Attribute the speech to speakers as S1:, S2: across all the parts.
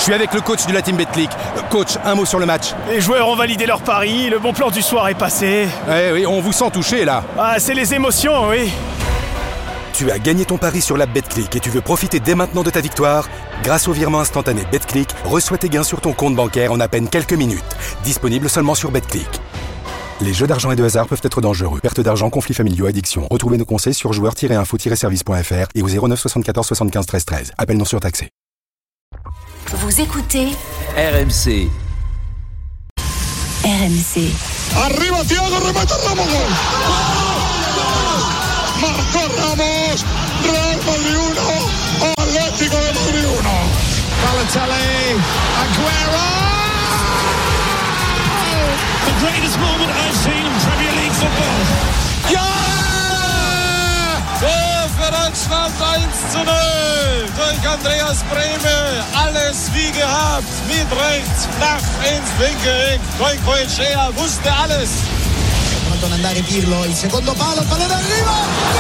S1: Je suis avec le coach de la team Betclic. Coach, un mot sur le match.
S2: Les joueurs ont validé leur pari, le bon plan du soir est passé.
S1: Oui, on vous sent touché là.
S2: Ah, c'est les émotions, oui.
S1: Tu as gagné ton pari sur l'app Betclic et tu veux profiter dès maintenant de ta victoire? Grâce au virement instantané Betclic, reçois tes gains sur ton compte bancaire en à peine quelques minutes. Disponible seulement sur Betclic. Les jeux d'argent et de hasard peuvent être dangereux. Perte d'argent, conflits familiaux, addiction. Retrouvez nos conseils sur joueurs-info-service.fr et au 09 74 75 13 13. Appel non surtaxé.
S3: Vous écoutez
S4: RMC.
S3: RMC.
S5: Arriba Thiago, remata Ramos. Marcó Ramos. Real Madrid 1, Atlético de Madrid 1.
S6: Balotelli, Aguero.
S7: The greatest moment I've seen in Premier League football.
S5: Ja! Tor für Deutschland 1:0 durch Andreas Brehme. Alles wie gehabt, mit rechts, flach ins linke Eck. Goicoechea wusste alles.
S6: Pronto ad andare Pirlo, il secondo palo, il pallone arriva.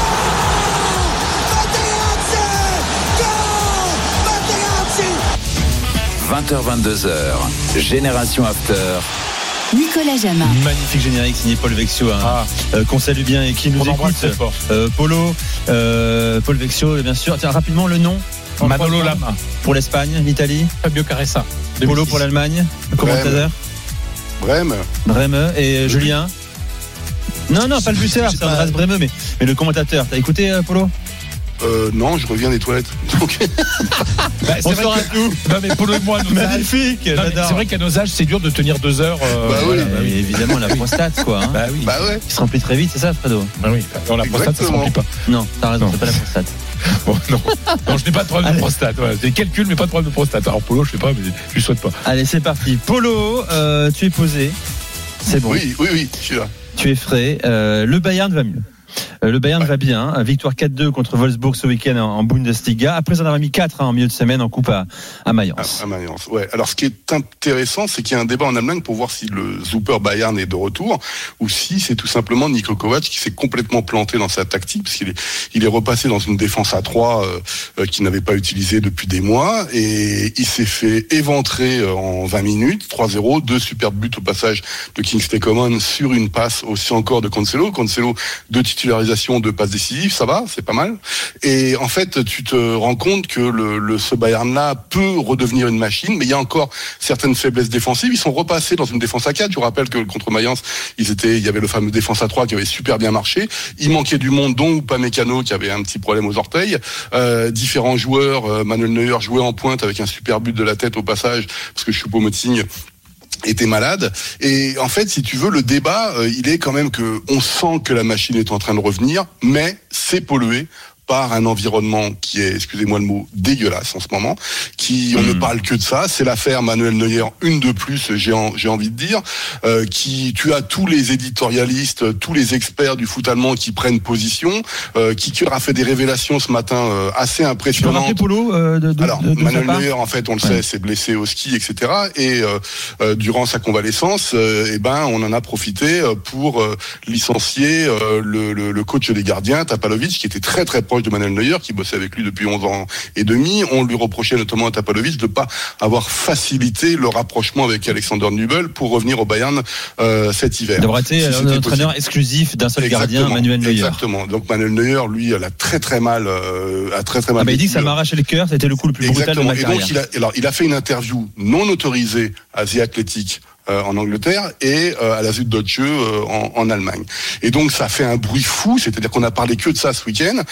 S3: Gol! Materazzi!
S4: 20h-22h, Génération After.
S3: Nicolas Jamin.
S8: Magnifique générique signé Paul Vexio, qu'on salue bien et qui nous écoute. Polo, Paul Vexio, bien sûr. Tiens, rapidement le nom.
S9: Manolo Lama.
S8: Pour l'Espagne, l'Italie.
S9: Fabio Caressa.
S8: Polo pour l'Allemagne. Le commentateur. Breme. Et Julien. Non, pas le buteur, c'est Andreas Breme, mais le commentateur. T'as écouté, Polo?
S10: Non, je reviens des toilettes. Donc...
S9: c'est vrai que nous. Non, mais Polo et moi, nos
S8: magnifique.
S9: C'est vrai qu'à nos âges, c'est dur de tenir 2 heures.
S8: Oui, évidemment, la prostate, quoi. Hein.
S10: Oui.
S8: Qui se remplit très vite, c'est ça, Fredo?
S9: Oui. Non, la prostate, ça se remplit pas.
S8: Non, t'as raison, c'est pas la prostate.
S9: Bon, non, je n'ai pas de problème de prostate. Ouais. J'ai des calculs, mais pas de problème de prostate. Alors, Polo, je sais pas, mais je lui souhaite pas.
S8: Allez, c'est parti. Polo, tu es posé. C'est bon.
S10: Oui, je suis là.
S8: Tu es frais. Le Bayern va mieux. Le Bayern va bien, victoire 4-2 contre Wolfsburg ce week-end en Bundesliga, après en avoir mis 4 en milieu de semaine en coupe à Mayence.
S10: À Mayence, ouais. Alors ce qui est intéressant, c'est qu'il y a un débat en Allemagne pour voir si le Super Bayern est de retour ou si c'est tout simplement Niko Kovac qui s'est complètement planté dans sa tactique, parce qu'il est repassé dans une défense à 3 qu'il n'avait pas utilisée depuis des mois, et il s'est fait éventrer en 20 minutes, 3-0, 2 super buts au passage de Kingsley Coman sur une passe aussi encore de Cancelo, 2 titularisations, 2 passes décisives, ça va, c'est pas mal. Et en fait, tu te rends compte que ce Bayern-là peut redevenir une machine, mais il y a encore certaines faiblesses défensives. Ils sont repassés dans une défense à 4. Je vous rappelle que contre Mayence, il y avait le fameux défense à 3 qui avait super bien marché. Il manquait du monde, dont Upamecano qui avait un petit problème aux orteils. Différents joueurs, Manuel Neuer jouait en pointe avec un super but de la tête au passage, parce que Choupo-Moting était malade. Et en fait, si tu veux, le débat, il est quand même que on sent que la machine est en train de revenir, mais c'est pollué par un environnement qui est, excusez-moi le mot, dégueulasse en ce moment, on ne parle que de ça. C'est l'affaire Manuel Neuer, une de plus, j'ai envie de dire, tu as tous les éditorialistes, tous les experts du foot allemand qui prennent position, qui a fait des révélations ce matin assez impressionnantes.
S8: Polo,
S10: Manuel Neuer, en fait, on le sait, s'est blessé au ski, etc. Et durant sa convalescence, on en a profité pour licencier le coach des gardiens, Tapalovic, qui était très très proche de Manuel Neuer, qui bossait avec lui depuis 11 ans et demi. On lui reprochait notamment à Tapalovic de ne pas avoir facilité le rapprochement avec Alexander Nübel pour revenir au Bayern cet hiver.
S8: Il devrait être l'entraîneur exclusif d'un seul gardien, Manuel Neuer.
S10: Exactement. Donc Manuel Neuer, lui, elle a très très mal.
S8: Il dit que ça m'a arraché le cœur, c'était le coup le plus brutal de ma carrière.
S10: Et donc il a fait une interview non autorisée à The Athletic en Angleterre et à la Süddeutsche en Allemagne. Et donc ça fait un bruit fou, c'est-à-dire qu'on a parlé que de ça ce week-end.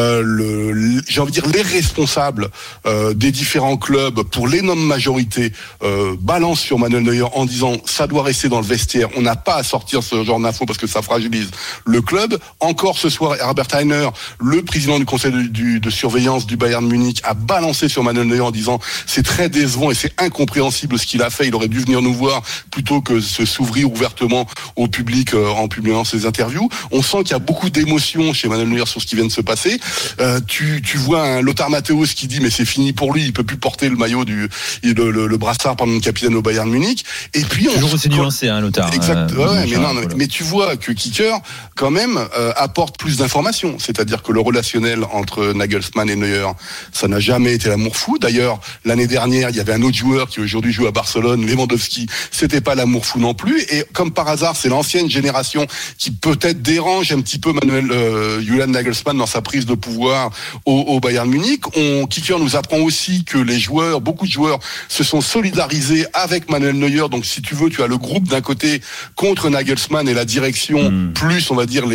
S10: J'ai envie de dire les responsables des différents clubs, pour l'énorme majorité, balancent sur Manuel Neuer en disant ça doit rester dans le vestiaire, on n'a pas à sortir ce genre d'infos parce que ça fragilise le club. Encore ce soir, Herbert Hainer, le président du conseil de surveillance du Bayern Munich, a balancé sur Manuel Neuer en disant c'est très décevant et c'est incompréhensible ce qu'il a fait, il aurait dû venir nous voir plutôt que se s'ouvrir ouvertement au public en publiant ses interviews. On sent qu'il y a beaucoup d'émotions chez Manuel Neuer sur ce qui vient de se passer. Tu vois un Lothar Matthäus qui dit mais c'est fini pour lui, il peut plus porter le maillot le brassard pendant le capitaine au Bayern Munich. Et puis
S8: toujours aussi nuancé, Lothar.
S10: Exact. Mais tu vois que Kicker quand même apporte plus d'informations. C'est-à-dire que le relationnel entre Nagelsmann et Neuer, ça n'a jamais été l'amour fou. D'ailleurs, l'année dernière, il y avait un autre joueur qui aujourd'hui joue à Barcelone, Lewandowski. C'était pas l'amour fou non plus. Et comme par hasard, c'est l'ancienne génération qui peut-être dérange un petit peu Julian Nagelsmann dans sa prise de pouvoir au Bayern Munich. Kicker nous apprend aussi que beaucoup de joueurs se sont solidarisés avec Manuel Neuer. Donc, si tu veux, tu as le groupe d'un côté contre Nagelsmann et la direction, plus, on va dire,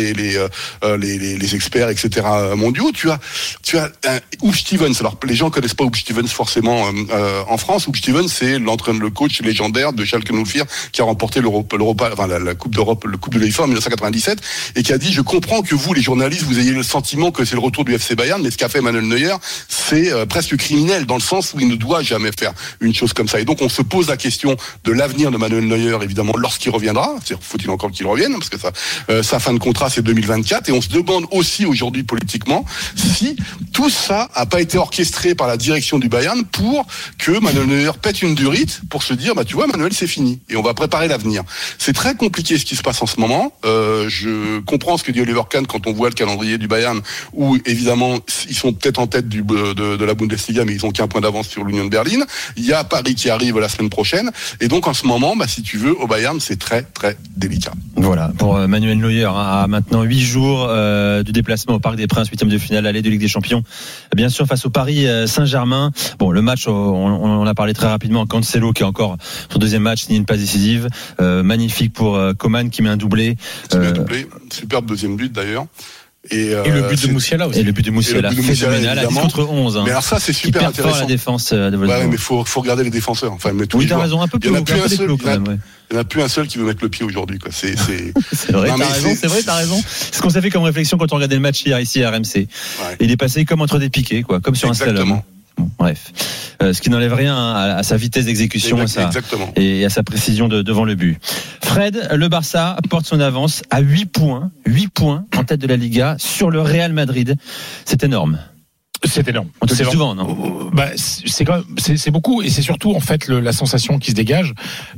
S10: les experts, etc., mondiaux. Tu as Huub Stevens. Alors, les gens connaissent pas Huub Stevens forcément en France. Huub Stevens, c'est le coach légendaire de Schalke 04 qui a remporté la Coupe d'Europe, le Coupe de l'UEFA en 1997 et qui a dit, je comprends que vous, les journalistes, vous ayez le sentiment que c'est le retour du FC Bayern, mais ce qu'a fait Manuel Neuer, c'est presque criminel dans le sens où il ne doit jamais faire une chose comme ça. Et donc, on se pose la question de l'avenir de Manuel Neuer, évidemment, lorsqu'il reviendra. C'est-à-dire, faut-il encore qu'il revienne, parce que sa fin de contrat, c'est 2024. Et on se demande aussi aujourd'hui, politiquement, si tout ça a pas été orchestré par la direction du Bayern pour que Manuel Neuer pète une durite pour se dire, tu vois, Manuel, c'est fini. Et on va préparer l'avenir. C'est très compliqué ce qui se passe en ce moment. Je comprends ce que dit Oliver Kahn quand on voit le calendrier du Bayern, où, évidemment, ils sont peut-être en tête de la Bundesliga, mais ils ont qu'un point d'avance sur l'Union de Berlin. Il y a Paris qui arrive la semaine prochaine. Et donc, en ce moment, si tu veux, au Bayern, c'est très, très délicat.
S8: Voilà, pour Manuel Neuer, à maintenant 8 jours du déplacement au Parc des Princes, 8e de finale, aller de Ligue des Champions, bien sûr, face au Paris Saint-Germain. Bon, le match, on a parlé très rapidement. Cancelo, qui a encore son deuxième match, signé une passe décisive. Magnifique pour Coman, qui met un doublé.
S10: Superbe deuxième but, d'ailleurs.
S9: Et le but de Musiala aussi.
S8: Et le but de Musiala, phénoménal, à 10 contre 11.
S10: Mais alors ça, c'est super intéressant.
S8: La défense de Wolfsburg.
S10: Mais faut regarder les défenseurs. Enfin,
S8: oui, t'as raison, un peu plus.
S10: Il n'y en a plus un seul qui veut mettre le pied aujourd'hui, quoi. C'est
S8: vrai, t'as raison. C'est ce qu'on s'est fait comme réflexion quand on regardait le match hier ici à RMC. Ouais. Il est passé comme entre des piquets, quoi, comme sur un slalom. Bon, bref, ce qui n'enlève rien à sa vitesse d'exécution et à sa précision devant le but. Fred, le Barça porte son avance à 8 points en tête de la Liga sur le Real Madrid. C'est énorme.
S9: C'est énorme.
S8: On te le dit souvent, non?
S9: C'est beaucoup, et c'est surtout en fait la sensation qui se dégage.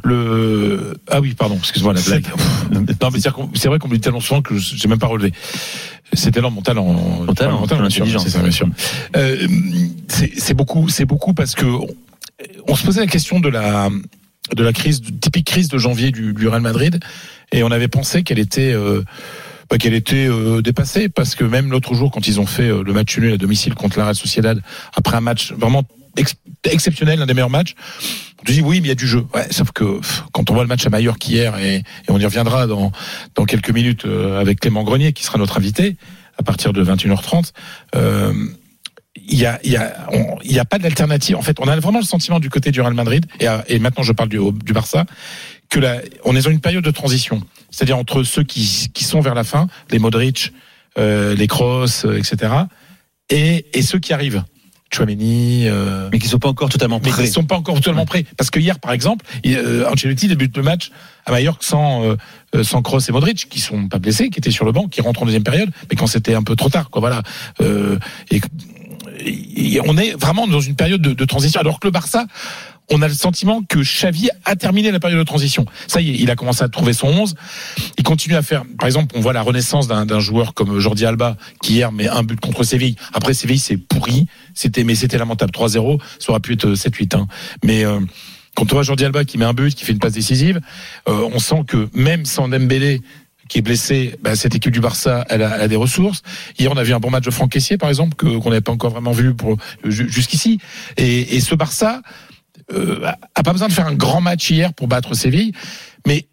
S9: Ah oui, pardon, excuse-moi la blague. Non, mais c'est vrai qu'on me dit tellement souvent que j'ai même pas relevé. C'était mon talent, bien sûr. C'est ça, bien sûr. C'est beaucoup parce que on se posait la question de la crise, typique crise de janvier du Real Madrid, et on avait pensé qu'elle était dépassée, parce que même l'autre jour, quand ils ont fait le match nul à domicile contre la Real Sociedad, après un match vraiment exceptionnel, un des meilleurs matchs, on te dit oui, mais il y a du jeu. Ouais, sauf que quand on voit le match à Majorque hier, et on y reviendra dans quelques minutes avec Clément Grenier, qui sera notre invité à partir de 21h30, il y a pas d'alternative. En fait, on a vraiment le sentiment du côté du Real Madrid, et maintenant je parle du Barça, que on est dans une période de transition. C'est-à-dire entre ceux qui sont vers la fin, les Modric, les Kroos, etc., et ceux qui arrivent. Tchouaméni,
S8: mais qui sont pas encore totalement prêts.
S9: Parce que hier, par exemple, Ancelotti débute le match à Majorque sans Kroos et Modric, qui sont pas blessés, qui étaient sur le banc, qui rentrent en deuxième période, mais quand c'était un peu trop tard, quoi. Voilà. Et on est vraiment dans une période de transition. Alors que le Barça, on a le sentiment que Xavi a terminé la période de transition. Ça y est, il a commencé à trouver son 11. Il continue à faire, par exemple, on voit la renaissance d'un joueur comme Jordi Alba, qui hier met un but contre Séville. Après, Séville, c'est pourri. C'était lamentable. 3-0. Ça aurait pu être 7-8, hein. Mais, quand on voit Jordi Alba qui met un but, qui fait une passe décisive, on sent que même sans Dembélé, qui est blessé, cette équipe du Barça, elle a des ressources. Hier, on a vu un bon match de Franck Kessié, par exemple, qu'on n'avait pas encore vraiment vu jusqu'ici. Et ce Barça, a pas besoin de faire un grand match hier pour battre Séville, mais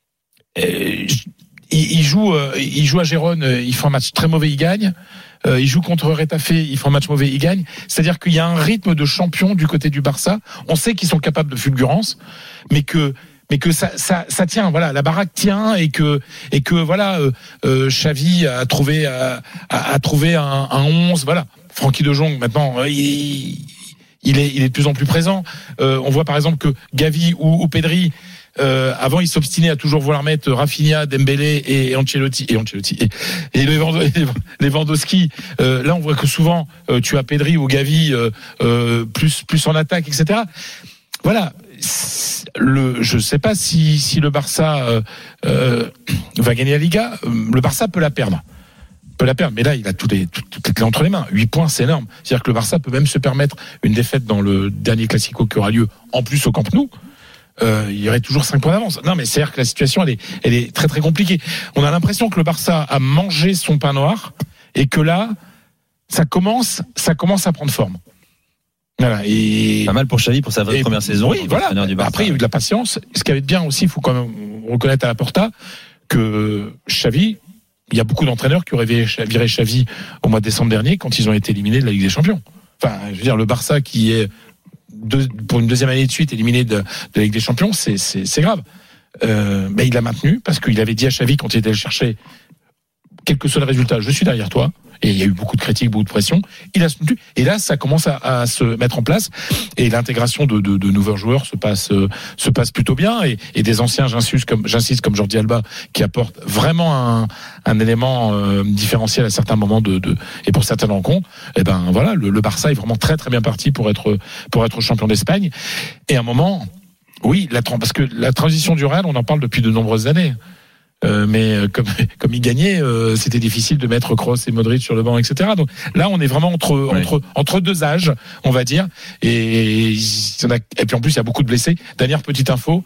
S9: il joue à Gérone, il fait un match très mauvais, il gagne. Il joue contre Retafe, il fait un match mauvais, il gagne. C'est-à-dire qu'il y a un rythme de champion du côté du Barça. On sait qu'ils sont capables de fulgurance, mais que ça tient, voilà, la baraque tient, et que voilà, Xavi a trouvé un 11, voilà. Francky de Jong, maintenant, il est de plus en plus présent. On voit par exemple que Gavi ou Pedri Avant, il s'obstinait à toujours vouloir mettre Rafinha, Dembélé et Ancelotti et Lewandowski. Là, on voit que souvent tu as Pedri ou Gavi plus en attaque, etc. Voilà. Je sais pas si le Barça va gagner la Liga. Le Barça peut la perdre. Mais là, il a toutes les clés entre les mains. 8 points, c'est énorme. C'est-à-dire que le Barça peut même se permettre une défaite dans le dernier Classico qui aura lieu en plus au Camp Nou. Il y aurait toujours 5 points d'avance. Non, mais c'est-à-dire que la situation, elle est très très compliquée. On a l'impression que le Barça a mangé son pain noir et que là, ça commence à prendre forme. Voilà, et
S8: pas mal pour Xavi pour sa première saison.
S9: Oui, voilà. Après, il y a eu de la patience. Ce qui va être bien aussi, il faut quand même reconnaître à la Porta que Xavi, il y a beaucoup d'entraîneurs qui auraient viré Xavi au mois de décembre dernier quand ils ont été éliminés de la Ligue des Champions. Enfin, je veux dire, le Barça qui est pour une deuxième année de suite éliminé de la Ligue des Champions, c'est grave. Mais il l'a maintenu parce qu'il avait dit à Xavi quand il était allé chercher, quel que soit le résultat, je suis derrière toi. Et il y a eu beaucoup de critiques, beaucoup de pression. Il a soutenu. Et là, ça commence à se mettre en place. Et l'intégration de nouveaux joueurs se passe plutôt bien. Et des anciens, j'insiste, comme Jordi Alba, qui apporte vraiment un élément différentiel à certains moments et pour certaines rencontres. Et ben voilà, le Barça est vraiment très très bien parti pour être champion d'Espagne. Et à un moment, oui, parce que la transition du Real, on en parle depuis de nombreuses années. Mais comme il gagnait, c'était difficile de mettre Kroos et Modric sur le banc, etc. Donc là, on est vraiment entre deux âges, on va dire. Et puis en plus, il y a beaucoup de blessés. Dernière petite info,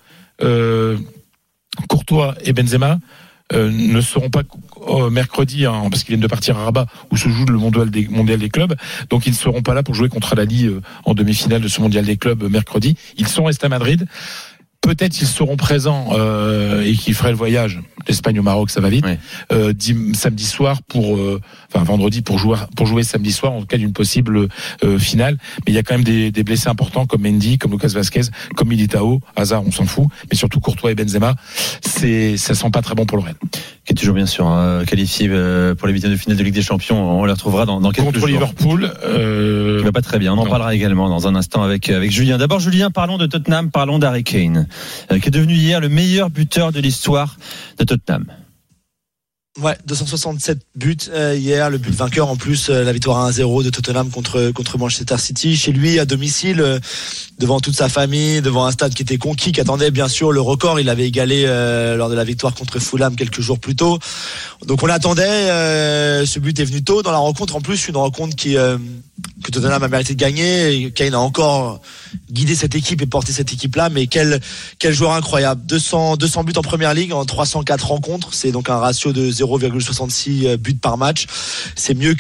S9: Courtois et Benzema ne seront pas mercredi, parce qu'ils viennent de partir à Rabat où se joue le mondial des clubs. Donc ils ne seront pas là pour jouer contre Al-Ahly en demi-finale de ce mondial des clubs mercredi. Ils sont restés à Madrid. Peut-être ils seront présents et qu'ils feraient le voyage d'Espagne au Maroc, ça va vite. Ouais. Samedi soir vendredi pour jouer samedi soir en cas d'une possible finale. Mais il y a quand même des blessés importants comme Mendy, comme Lucas Vazquez, comme Militao, Hazard, on s'en fout, mais surtout Courtois et Benzema. Ça sent pas très bon pour le Real.
S8: Qui est toujours bien sûr qualifié pour les huitièmes de finale de Ligue des Champions. On les retrouvera dans quelques jours.
S9: Contre Liverpool.
S8: Qui va pas très bien. On en parlera également dans un instant avec Julien. D'abord Julien, parlons de Tottenham, parlons d'Harry Kane, qui est devenu hier le meilleur buteur de l'histoire de Tottenham.
S6: Ouais, 267 buts hier, le but vainqueur en plus, la victoire 1-0 de Tottenham contre Manchester City, chez lui à domicile, devant toute sa famille, devant un stade qui était conquis, qui attendait bien sûr le record. Il avait égalé lors de la victoire contre Fulham quelques jours plus tôt. Donc on l'attendait, ce but est venu tôt dans la rencontre, en plus une rencontre que Tottenham a mérité de gagner. Et Kane a encore guidé cette équipe et porté cette équipe-là, mais quel joueur incroyable. 200 buts en première ligue en 304 rencontres, c'est donc un ratio de 0,66 buts par match. C'est mieux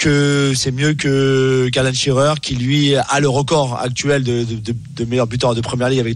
S6: que qu'Alan Shearer, qui lui a le record actuel de meilleur buteur de première ligue avec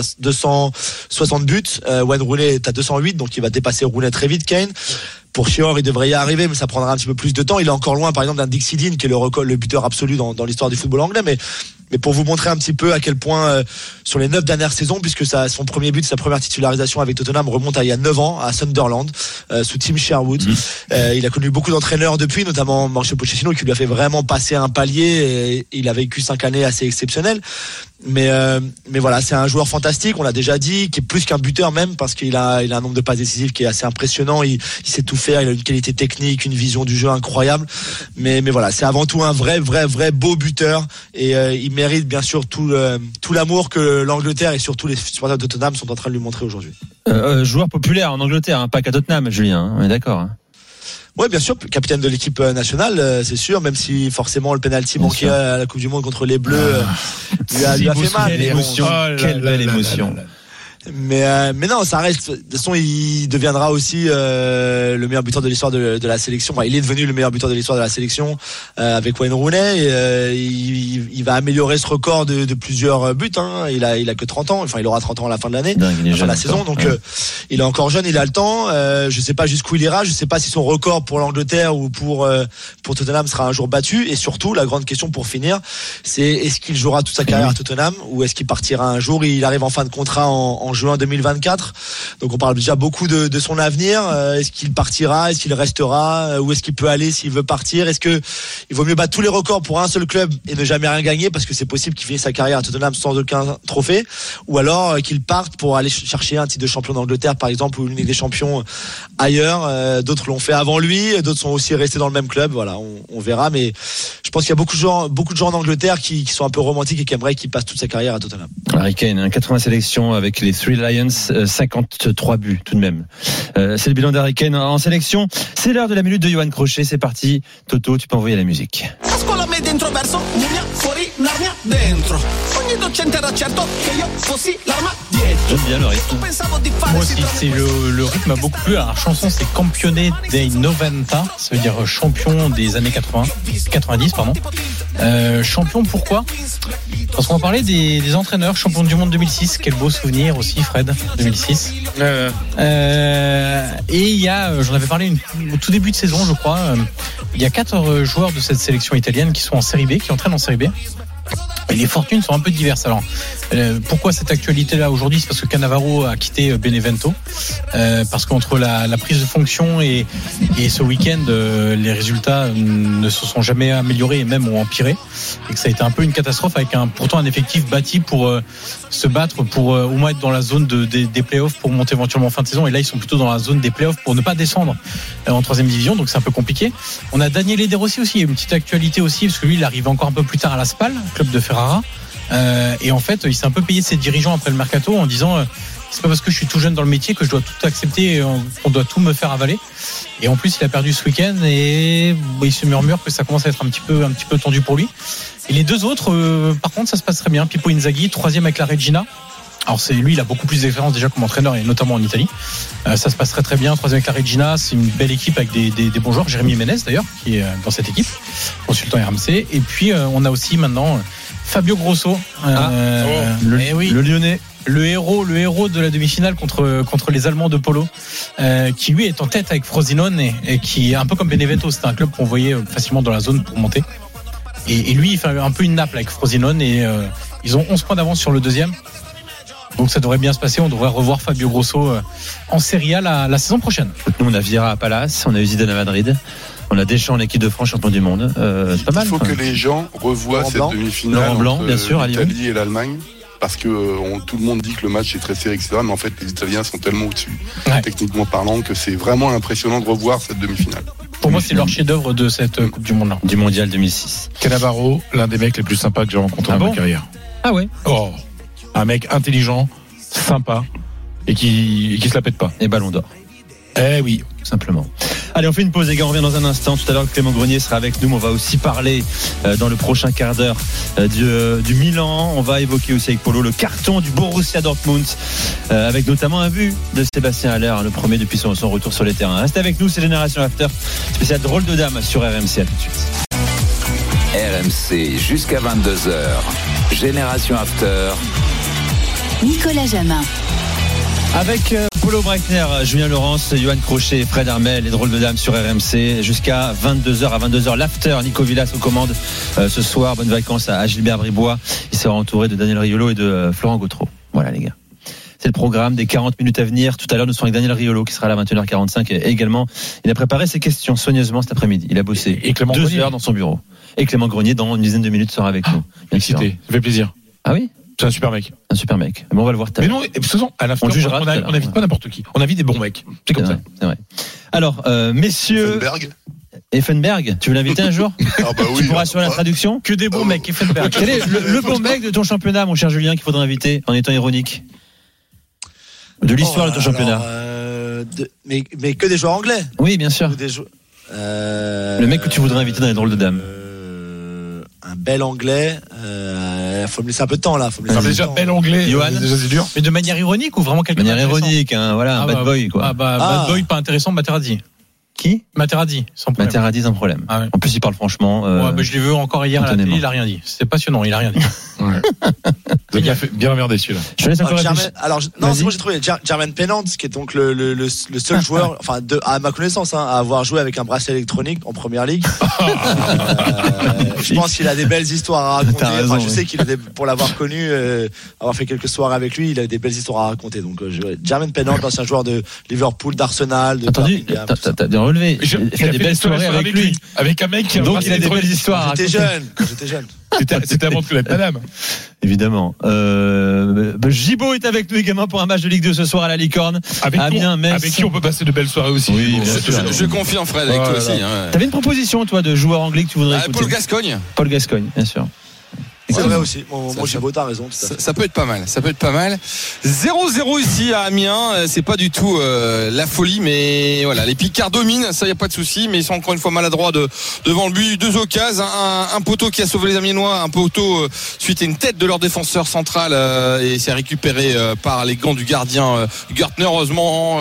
S6: 260 buts. Wayne Rooney est à 208, donc il va dépasser Rooney très vite, Kane. Pour Shearer, il devrait y arriver, mais ça prendra un petit peu plus de temps. Il est encore loin, par exemple, d'un Dixie Dean, qui est le buteur absolu dans l'histoire du football anglais. Mais pour vous montrer un petit peu à quel point, sur les 9 dernières saisons, puisque son premier but, sa première titularisation avec Tottenham remonte à il y a 9 ans, à Sunderland, sous Tim Sherwood. Il a connu beaucoup d'entraîneurs depuis, notamment Mauricio Pochettino, qui lui a fait vraiment passer un palier, et il a vécu 5 années assez exceptionnelles. Mais voilà, c'est un joueur fantastique, on l'a déjà dit, qui est plus qu'un buteur même, parce qu'il a un nombre de passes décisives qui est assez impressionnant. Il sait tout faire, il a une qualité technique, une vision du jeu incroyable. Mais voilà, c'est avant tout un vrai beau buteur, et il mérite bien sûr tout l'amour que l'Angleterre et surtout les supporters de Tottenham sont en train de lui montrer aujourd'hui.
S8: Joueur populaire en Angleterre, pas qu'à Tottenham, Julien, on est d'accord.
S6: Oui, bien sûr, capitaine de l'équipe nationale, c'est sûr, même si forcément le penalty manqué à la Coupe du Monde contre les Bleus lui a fait mal.
S8: Quelle belle émotion.
S6: Mais non, ça reste. De toute façon, il deviendra aussi le meilleur buteur de l'histoire de la sélection. Enfin, il est devenu le meilleur buteur de l'histoire de la sélection avec Wayne Rooney. Il va améliorer ce record de plusieurs buts. Il a que 30 ans. Enfin, il aura 30 ans à la fin de l'année, à la fin de la saison. Donc, il est encore jeune, il a le temps. Je sais pas jusqu'où il ira. Je sais pas si son record pour l'Angleterre ou pour Tottenham sera un jour battu. Et surtout, la grande question pour finir, c'est est-ce qu'il jouera toute sa carrière à Tottenham ou est-ce qu'il partira un jour? Il arrive en fin de contrat en juin 2024. Donc on parle déjà beaucoup de son avenir. Est-ce qu'il partira? Est-ce qu'il restera? Où est-ce qu'il peut aller s'il veut partir? Est-ce que il vaut mieux battre tous les records pour un seul club et ne jamais rien gagner, parce que c'est possible qu'il finisse sa carrière à Tottenham sans aucun trophée, ou alors qu'il parte pour aller chercher un titre de champion d'Angleterre par exemple, ou une Ligue des Champions ailleurs. D'autres l'ont fait avant lui, d'autres sont aussi restés dans le même club. Voilà, on verra, mais je pense qu'il y a beaucoup de gens en Angleterre qui sont un peu romantiques et qui aimeraient qu'il passe toute sa carrière à Tottenham.
S8: Harry Kane, 80 sélections avec les Three Lions, 53 buts tout de même. C'est le bilan d'Harry Kane en sélection. C'est l'heure de la minute de Johan Crochet. C'est parti. Toto, tu peux envoyer la musique. J'aime bien le rythme.
S11: Moi aussi, c'est le rythme m'a beaucoup plu. Alors, la chanson, c'est Campione dei 90, ça veut dire champion des années 90, pardon. Champion, pourquoi? Parce qu'on va parler des entraîneurs, champion du monde 2006. Quel beau souvenir aussi, Fred, 2006. Et il y a, j'en avais parlé au tout début de saison, je crois. Il y a 4 joueurs de cette sélection italienne qui sont en Série B, qui entraînent en Série B. Et les fortunes sont un peu diverses. Alors, pourquoi cette actualité-là aujourd'hui? C'est parce que Cannavaro a quitté Benevento, parce qu'entre la prise de fonction et ce week-end, les résultats ne se sont jamais améliorés et même ont empiré, et que ça a été un peu une catastrophe, avec pourtant un effectif bâti pour se battre, pour au moins être dans la zone des playoffs, pour monter éventuellement en fin de saison. Et là, ils sont plutôt dans la zone des playoffs pour ne pas descendre en 3e division, donc c'est un peu compliqué. On a Daniele De Rossi aussi, il y a une petite actualité aussi, parce que lui, il arrive encore un peu plus tard à la Spal, club de Ferrara. Et en fait, il s'est un peu payé ses dirigeants après le mercato en disant c'est pas parce que je suis tout jeune dans le métier que je dois tout accepter et on doit tout me faire avaler. Et en plus, il a perdu ce week-end et il se murmure que ça commence à être un petit peu tendu pour lui. Et les deux autres, par contre, ça se passe très bien. Pippo Inzaghi, 3e avec la Regina. Alors lui, il a beaucoup plus d'expérience déjà comme entraîneur, et notamment en Italie. Ça se passe très très bien. 3e avec la Regina, c'est une belle équipe avec des bons joueurs. Jérémy Ménez d'ailleurs, qui est dans cette équipe, consultant RMC. Et puis on a aussi maintenant Fabio Grosso, le Lyonnais, le héros de la demi-finale contre les Allemands de Polo, qui lui est en tête avec Frosinone et qui est un peu comme Benevento. C'était un club qu'on voyait facilement dans la zone pour monter. Et lui, il fait un peu une nappe avec Frosinone, et ils ont 11 points d'avance sur le 2e. Donc ça devrait bien se passer. On devrait revoir Fabio Grosso en Serie A la saison prochaine.
S8: Nous, on a Vieira à Palace, on a eu Zidane à Madrid, on a Deschamps en équipe de France, champion du monde. C'est pas mal.
S10: Il faut que les gens revoient cette demi-finale entre
S8: bien sûr,
S10: l'Italie et l'Allemagne. Parce que tout le monde dit que le match est très serré, etc. Mais en fait, les Italiens sont tellement au-dessus, techniquement parlant, que c'est vraiment impressionnant de revoir cette demi-finale.
S11: Pour moi, c'est leur chef-d'œuvre de cette Coupe du Monde-là.
S8: Du Mondial 2006.
S9: Cannavaro, l'un des mecs les plus sympas que j'ai rencontrés dans ma carrière.
S11: Ah ouais.
S9: Oh, un mec intelligent, sympa, et qui se la pète pas.
S8: Et Ballon d'Or.
S9: Eh oui,
S8: simplement. Allez, on fait une pause, les gars, on revient dans un instant. Tout à l'heure, Clément Grenier sera avec nous. On va aussi parler dans le prochain quart d'heure du Milan. On va évoquer aussi avec Polo le carton du Borussia Dortmund, avec notamment un but de Sébastien Haller, le premier depuis son retour sur les terrains. Restez avec nous, c'est Génération After, spécial drôle de dame sur RMC. À tout de suite.
S4: RMC jusqu'à 22h. Génération After.
S3: Nicolas Jamin.
S8: Avec Polo Breitner, Julien Laurence, Johan Crochet, Fred Hermel, les drôles de dames sur RMC jusqu'à 22h. À 22h, l'after, Nico Villas aux commandes ce soir. Bonnes vacances à Gilbert Bribois. Il sera entouré de Daniel Riolo et de Florent Gautreau. Voilà les gars. C'est le programme des 40 minutes à venir. Tout à l'heure, nous serons avec Daniel Riolo qui sera là à 21h45 et également, il a préparé ses questions soigneusement cet après-midi. Il a bossé
S9: et
S8: 2 heures dans son bureau. Et Clément Grenier, dans une dizaine de minutes, sera avec nous.
S9: Excité, ça fait plaisir.
S8: Ah oui?
S9: C'est un super mec.
S8: Un super mec. Bon, on va le voir tout à l'heure.
S9: Mais non, de toute façon, à la fin, on n'invite pas n'importe qui. On invite des bons mecs. C'est comme ça.
S8: C'est vrai. Alors, messieurs. Effenberg, tu veux l'inviter un jour?
S10: Ah bah oui.
S8: Tu pourras assurer la traduction?
S11: Que des bons mecs, Effenberg.
S8: Quel est le bon mec de ton championnat, mon cher Julien, qu'il faudrait inviter en étant ironique? De l'histoire de ton championnat.
S6: Mais que des joueurs anglais?
S8: Oui, bien sûr. Le mec que tu voudrais inviter dans les drôles de dames.
S6: Un bel anglais. Faut me laisser un peu de temps là.
S9: Déjà bel anglais.
S8: Johan,
S9: déjà c'est dur.
S11: Mais de manière ironique ou vraiment quelque chose?
S8: De manière ironique, hein, voilà, un bad boy quoi.
S11: Bad boy pas intéressant, Materazzi.
S8: Qui?
S11: Materazzi, sans problème.
S8: Materazzi sans problème.
S11: Ah ouais.
S8: En plus, il parle franchement.
S11: Je l'ai vu encore hier à la télé, il a rien dit. C'était passionnant, il a rien dit.
S9: Ouais. Il a fait bien emmerdé celui-là.
S8: Je laisse encore
S6: c'est moi j'ai trouvé Jermaine Pennant, qui est donc le seul joueur, enfin à ma connaissance, à avoir joué avec un bracelet électronique en première ligue. Je pense qu'il a des belles histoires à raconter. Raison, je sais qu'il a pour l'avoir connu, avoir fait quelques soirées avec lui, il a des belles histoires à raconter. Donc Jermaine Pennant, ancien joueur de Liverpool, d'Arsenal, de Birmingham.
S8: T'as bien relevé.
S9: Il a des belles soirées avec lui, avec un mec qui a
S8: donc il a des belles histoires.
S6: Quand j'étais jeune.
S9: C'était avant de connaître madame.
S8: Évidemment. Gibaud est avec nous également pour un match de Ligue 2 ce soir à la Licorne.
S9: Avec qui on peut passer de belles soirées aussi.
S8: Oui,
S12: je confirme, Fred, avec toi aussi.
S8: T'avais une proposition, toi, de joueur anglais que tu voudrais écouter? Paul Gascogne, bien sûr.
S6: C'est vrai aussi. Moi, Gibaud, t'as raison.
S12: Ça peut être pas mal. 0-0 ici à Amiens. C'est pas du tout la folie, mais voilà, les Picards dominent. Ça, y a pas de souci, mais ils sont encore une fois maladroits devant le but. 2 occasions, un poteau qui a sauvé les Amiénois, un poteau suite à une tête de leur défenseur central et c'est récupéré par les gants du gardien Gertner. Heureusement.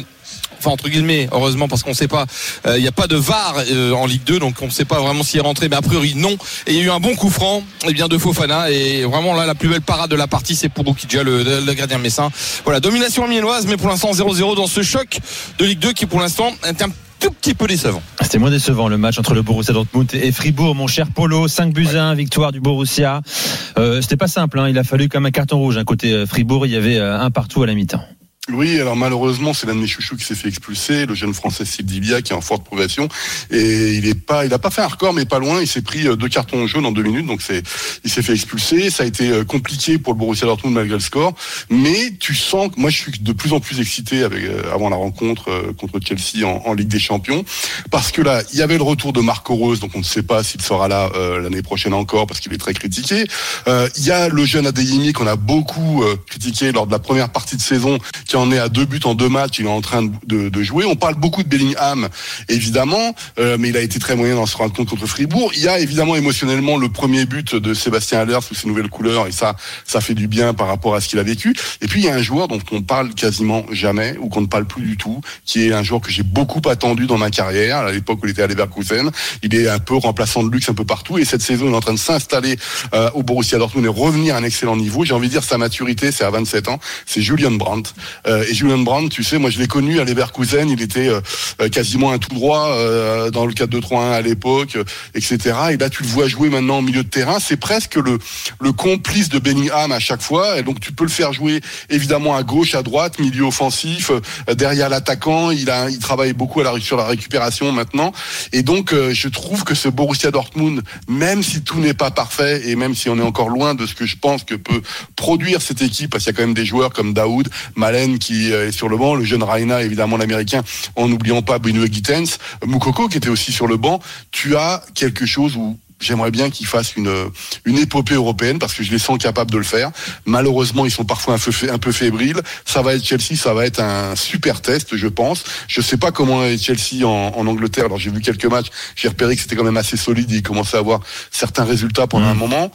S12: Enfin entre guillemets, heureusement, parce qu'on ne sait pas, il n'y a pas de VAR en Ligue 2, donc on ne sait pas vraiment s'il est rentré, mais a priori non. Et il y a eu un bon coup franc, de Fofana, et vraiment là la plus belle parade de la partie, c'est pour Boukidja, le gardien messin. Voilà, domination amiénoise, mais pour l'instant 0-0 dans ce choc de Ligue 2 qui pour l'instant est un tout petit peu décevant.
S8: C'était moins décevant le match entre le Borussia Dortmund et Fribourg, mon cher Polo. 5-1, victoire du Borussia. C'était pas simple, il a fallu comme un carton rouge. Côté Fribourg, il y avait un partout à la mi-temps.
S10: Oui, alors malheureusement, c'est l'un de mes chouchous qui s'est fait expulser, le jeune français Sildivia, qui est en forte progression, et il a pas fait un record, mais pas loin. Il s'est pris 2 cartons jaunes en 2 minutes, donc il s'est fait expulser. Ça a été compliqué pour le Borussia Dortmund malgré le score, mais tu sens que moi je suis de plus en plus excité avant la rencontre contre Chelsea en Ligue des Champions, parce que là il y avait le retour de Marco Rose, donc on ne sait pas s'il sera là l'année prochaine encore, parce qu'il est très critiqué. Il y a le jeune Adeyemi qu'on a beaucoup critiqué lors de la première partie de saison, qui en est à 2 buts en 2 matchs, il est en train de jouer. On parle beaucoup de Bellingham, évidemment, mais il a été très moyen dans ce rencontre contre Fribourg. Il y a évidemment émotionnellement le premier but de Sébastien Haller sous ses nouvelles couleurs, et ça fait du bien par rapport à ce qu'il a vécu. Et puis il y a un joueur dont on parle quasiment jamais, ou qu'on ne parle plus du tout, qui est un joueur que j'ai beaucoup attendu dans ma carrière, à l'époque où il était à Leverkusen. Il est un peu remplaçant de luxe un peu partout, et cette saison il est en train de s'installer au Borussia Dortmund et revenir à un excellent niveau. J'ai envie de dire sa maturité, c'est à 27 ans, c'est Julian Brandt. Et Julian Brandt, tu sais, moi je l'ai connu à Leverkusen, il était quasiment un tout droit dans le 4-2-3-1 à l'époque, etc. Et là tu le vois jouer maintenant au milieu de terrain, c'est presque le complice de Bellingham à chaque fois, et donc tu peux le faire jouer évidemment à gauche, à droite, milieu offensif, derrière l'attaquant, il travaille beaucoup sur la récupération maintenant, et donc je trouve que ce Borussia Dortmund, même si tout n'est pas parfait, et même si on est encore loin de ce que je pense que peut produire cette équipe, parce qu'il y a quand même des joueurs comme Daoud, Malen qui est sur le banc, le jeune Reina, évidemment l'américain, en n'oubliant pas Bruno Gittens, Moukoko qui était aussi sur le banc. Tu as quelque chose où j'aimerais bien qu'ils fassent une épopée européenne, parce que je les sens capables de le faire. Malheureusement, ils sont parfois un peu fébriles. Ça va être Chelsea, ça va être un super test, je pense. Je sais pas comment est Chelsea en Angleterre. Alors j'ai vu quelques matchs, j'ai repéré que c'était quand même assez solide. Ils commençaient à avoir certains résultats pendant un moment.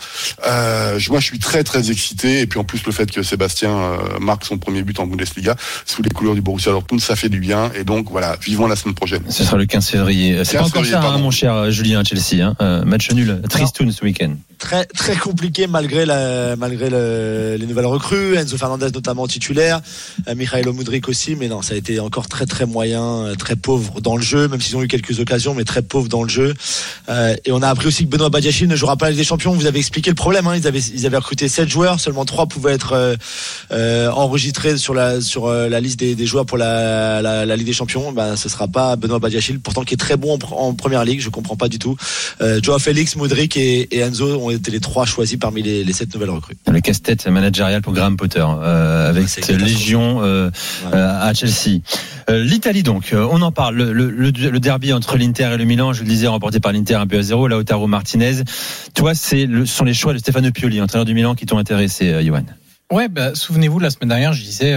S10: Moi, je suis très très excité. Et puis en plus, le fait que Sébastien marque son premier but en Bundesliga sous les couleurs du Borussia Dortmund, ça fait du bien. Et donc voilà, vivons la semaine prochaine.
S8: Ce sera le 15 février. C'est pas encore ça, mon cher Julien, Chelsea. Match nul, tristoun ce week-end.
S6: Très très compliqué malgré les nouvelles recrues, Enzo Fernandez notamment titulaire, Mikhailo Mudryk aussi, mais non, ça a été encore très très moyen, très pauvre dans le jeu, même s'ils ont eu quelques occasions, mais très pauvre dans le jeu. Et on a appris aussi que Benoît Badiachil ne jouera pas la Ligue des Champions. Vous avez expliqué le problème, ils avaient recruté 7 joueurs, seulement 3 pouvaient être enregistrés sur la liste des joueurs pour la Ligue des Champions. Ce sera pas Benoît Badiachil, pourtant qui est très bon en première ligue, je comprends pas du tout. Joao Félix, Mudryk et Enzo ont été les 3 choisis parmi les 7 nouvelles recrues.
S8: Le casse-tête managérial pour Graham Potter avec cette légion à Chelsea. L'Italie donc, on en parle. Le derby entre l'Inter et le Milan, je le disais, remporté par l'Inter 1-0. Lautaro Martinez. Toi, ce sont les choix de Stefano Pioli, entraîneur du Milan, qui t'ont intéressé, Johan.
S11: Ouais, souvenez-vous, la semaine dernière, je disais,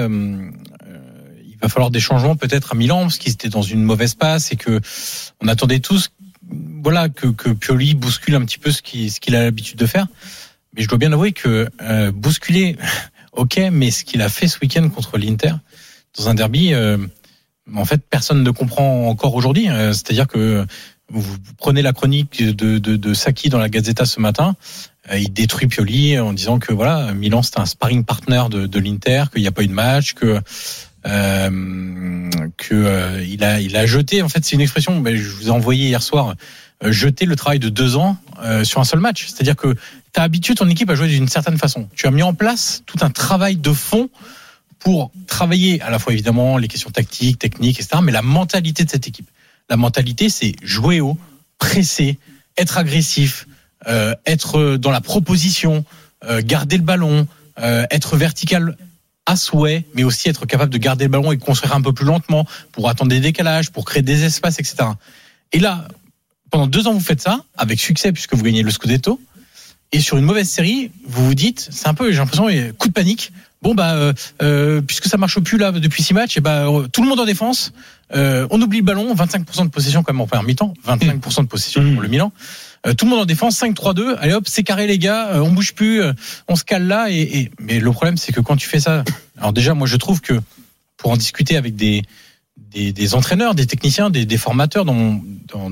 S11: il va falloir des changements peut-être à Milan, parce qu'ils étaient dans une mauvaise passe et que on attendait tous, que Pioli bouscule un petit peu ce qu'il a l'habitude de faire. Mais je dois bien avouer que bousculer, ok, mais ce qu'il a fait ce week-end contre l'Inter dans un derby, en fait, personne ne comprend encore aujourd'hui. C'est-à-dire que vous prenez la chronique de Sacchi dans la Gazzetta ce matin, il détruit Pioli en disant que voilà, Milan c'était un sparring partner de l'Inter, qu'il n'y a pas eu de match, que il a jeté, en fait c'est une expression, je vous ai envoyé hier soir, jeter le travail de 2 ans sur un seul match. C'est-à-dire que tu as habitué ton équipe à jouer d'une certaine façon. Tu as mis en place tout un travail de fond pour travailler à la fois évidemment les questions tactiques, techniques, etc., mais la mentalité de cette équipe. La mentalité, c'est jouer haut, presser, être agressif, être dans la proposition, garder le ballon, être vertical à souhait, mais aussi être capable de garder le ballon et construire un peu plus lentement pour attendre des décalages, pour créer des espaces, etc. Et là, pendant 2 ans, vous faites ça, avec succès puisque vous gagnez le Scudetto, et sur une mauvaise série, vous vous dites, c'est un peu, j'ai l'impression, coup de panique. Bon puisque ça marche plus là depuis 6 matchs, et tout le monde en défense, on oublie le ballon, 25% de possession quand même en première mi-temps, 25% de possession pour le Milan. Tout le monde en défense, 5-3-2, allez hop, c'est carré les gars, on bouge plus, on se cale là mais le problème c'est que quand tu fais ça, alors déjà moi je trouve que pour en discuter avec des entraîneurs, des techniciens, des formateurs dans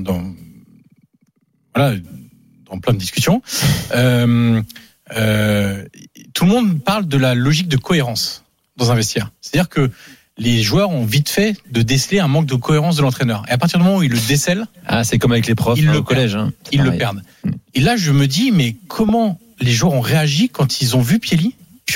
S11: plein de discussions, tout le monde parle de la logique de cohérence dans un vestiaire. C'est-à-dire que les joueurs ont vite fait de déceler un manque de cohérence de l'entraîneur. Et à partir du moment où ils le décèlent,
S8: c'est comme avec les profs au collège.
S11: Ils le perdent. Et là, je me dis, mais comment les joueurs ont réagi quand ils ont vu Pioli,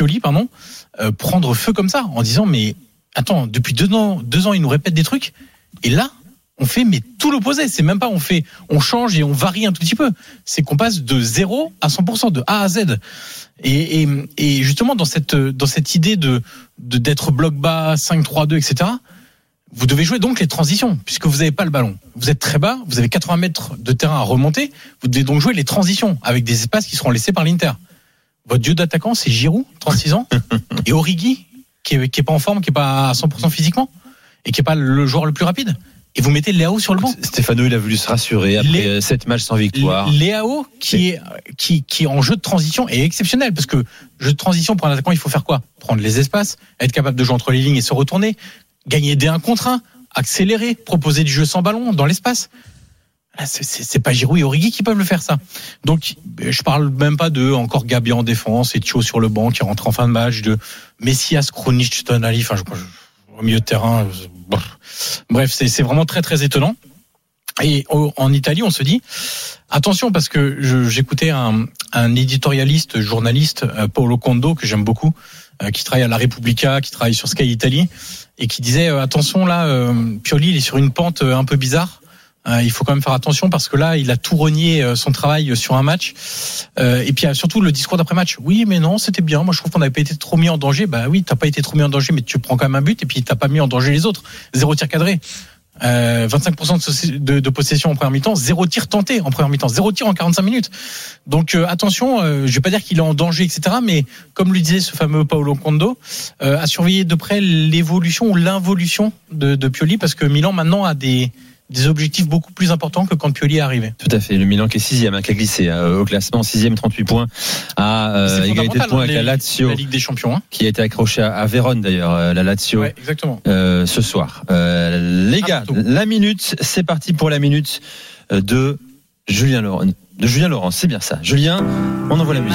S11: prendre feu comme ça, en disant, mais attends, depuis 2 ans, ils nous répètent des trucs, et là, on fait mais tout l'opposé. C'est même pas on change et on varie un tout petit peu. C'est qu'on passe de 0 à 100%, de A à Z. Et justement dans cette idée d'être bloc bas, 5-3-2, etc. Vous devez jouer donc les transitions puisque vous n'avez pas le ballon. Vous êtes très bas, vous avez 80 mètres de terrain à remonter. Vous devez donc jouer les transitions avec des espaces qui seront laissés par l'Inter. Votre duo d'attaquant, c'est Giroud, 36 ans, et Origi, qui est pas en forme, qui est pas à 100% physiquement, et qui est pas le joueur le plus rapide. Et vous mettez Léao sur le banc.
S8: Stefano, il a voulu se rassurer après 7 matchs sans victoire.
S11: Léao, qui est en jeu de transition, est exceptionnel. Parce que jeu de transition pour un attaquant, il faut faire quoi? Prendre les espaces, être capable de jouer entre les lignes et se retourner, gagner des 1 contre 1, accélérer, proposer du jeu sans ballon dans l'espace. C'est pas Giroud et Origi qui peuvent le faire, ça. Donc, je parle même pas de encore Gabi en défense et Thio sur le banc qui rentre en fin de match, de Messias, Krunic, Tonali, au milieu de terrain. Bref, c'est vraiment très très étonnant. Et en Italie, on se dit attention, parce que j'écoutais un éditorialiste, journaliste, Paolo Condo, que j'aime beaucoup, qui travaille à La Repubblica, qui travaille sur Sky Italie, et qui disait attention là, Pioli il est sur une pente un peu bizarre. Il faut quand même faire attention parce que là, il a tout renié son travail sur un match. Et puis surtout le discours d'après-match. Oui, mais non, c'était bien. Moi, je trouve qu'on n'avait pas été trop mis en danger. Bah oui, t'as pas été trop mis en danger, mais tu prends quand même un but et puis t'as pas mis en danger les autres. 0 tir cadré. 25% de possession en première mi-temps, 0 tir tenté en première mi-temps, 0 tir en 45 minutes. Donc attention, je vais pas dire qu'il est en danger, etc. Mais comme le disait ce fameux Paolo Condo, à surveiller de près l'évolution ou l'involution de Pioli, parce que Milan maintenant a des objectifs beaucoup plus importants que quand Pioli est arrivé.
S8: Tout à fait. Le Milan qui est 6e, qui a glissé au classement, 6e, 38 points, à égalité de points avec la Lazio,
S11: la Ligue des Champions,
S8: qui a été accrochée à Vérone d'ailleurs, la Lazio,
S11: exactement.
S8: Ce soir. Les gars, la minute, c'est parti pour la minute de Julien Laurent. C'est bien ça. Julien, on envoie la musique.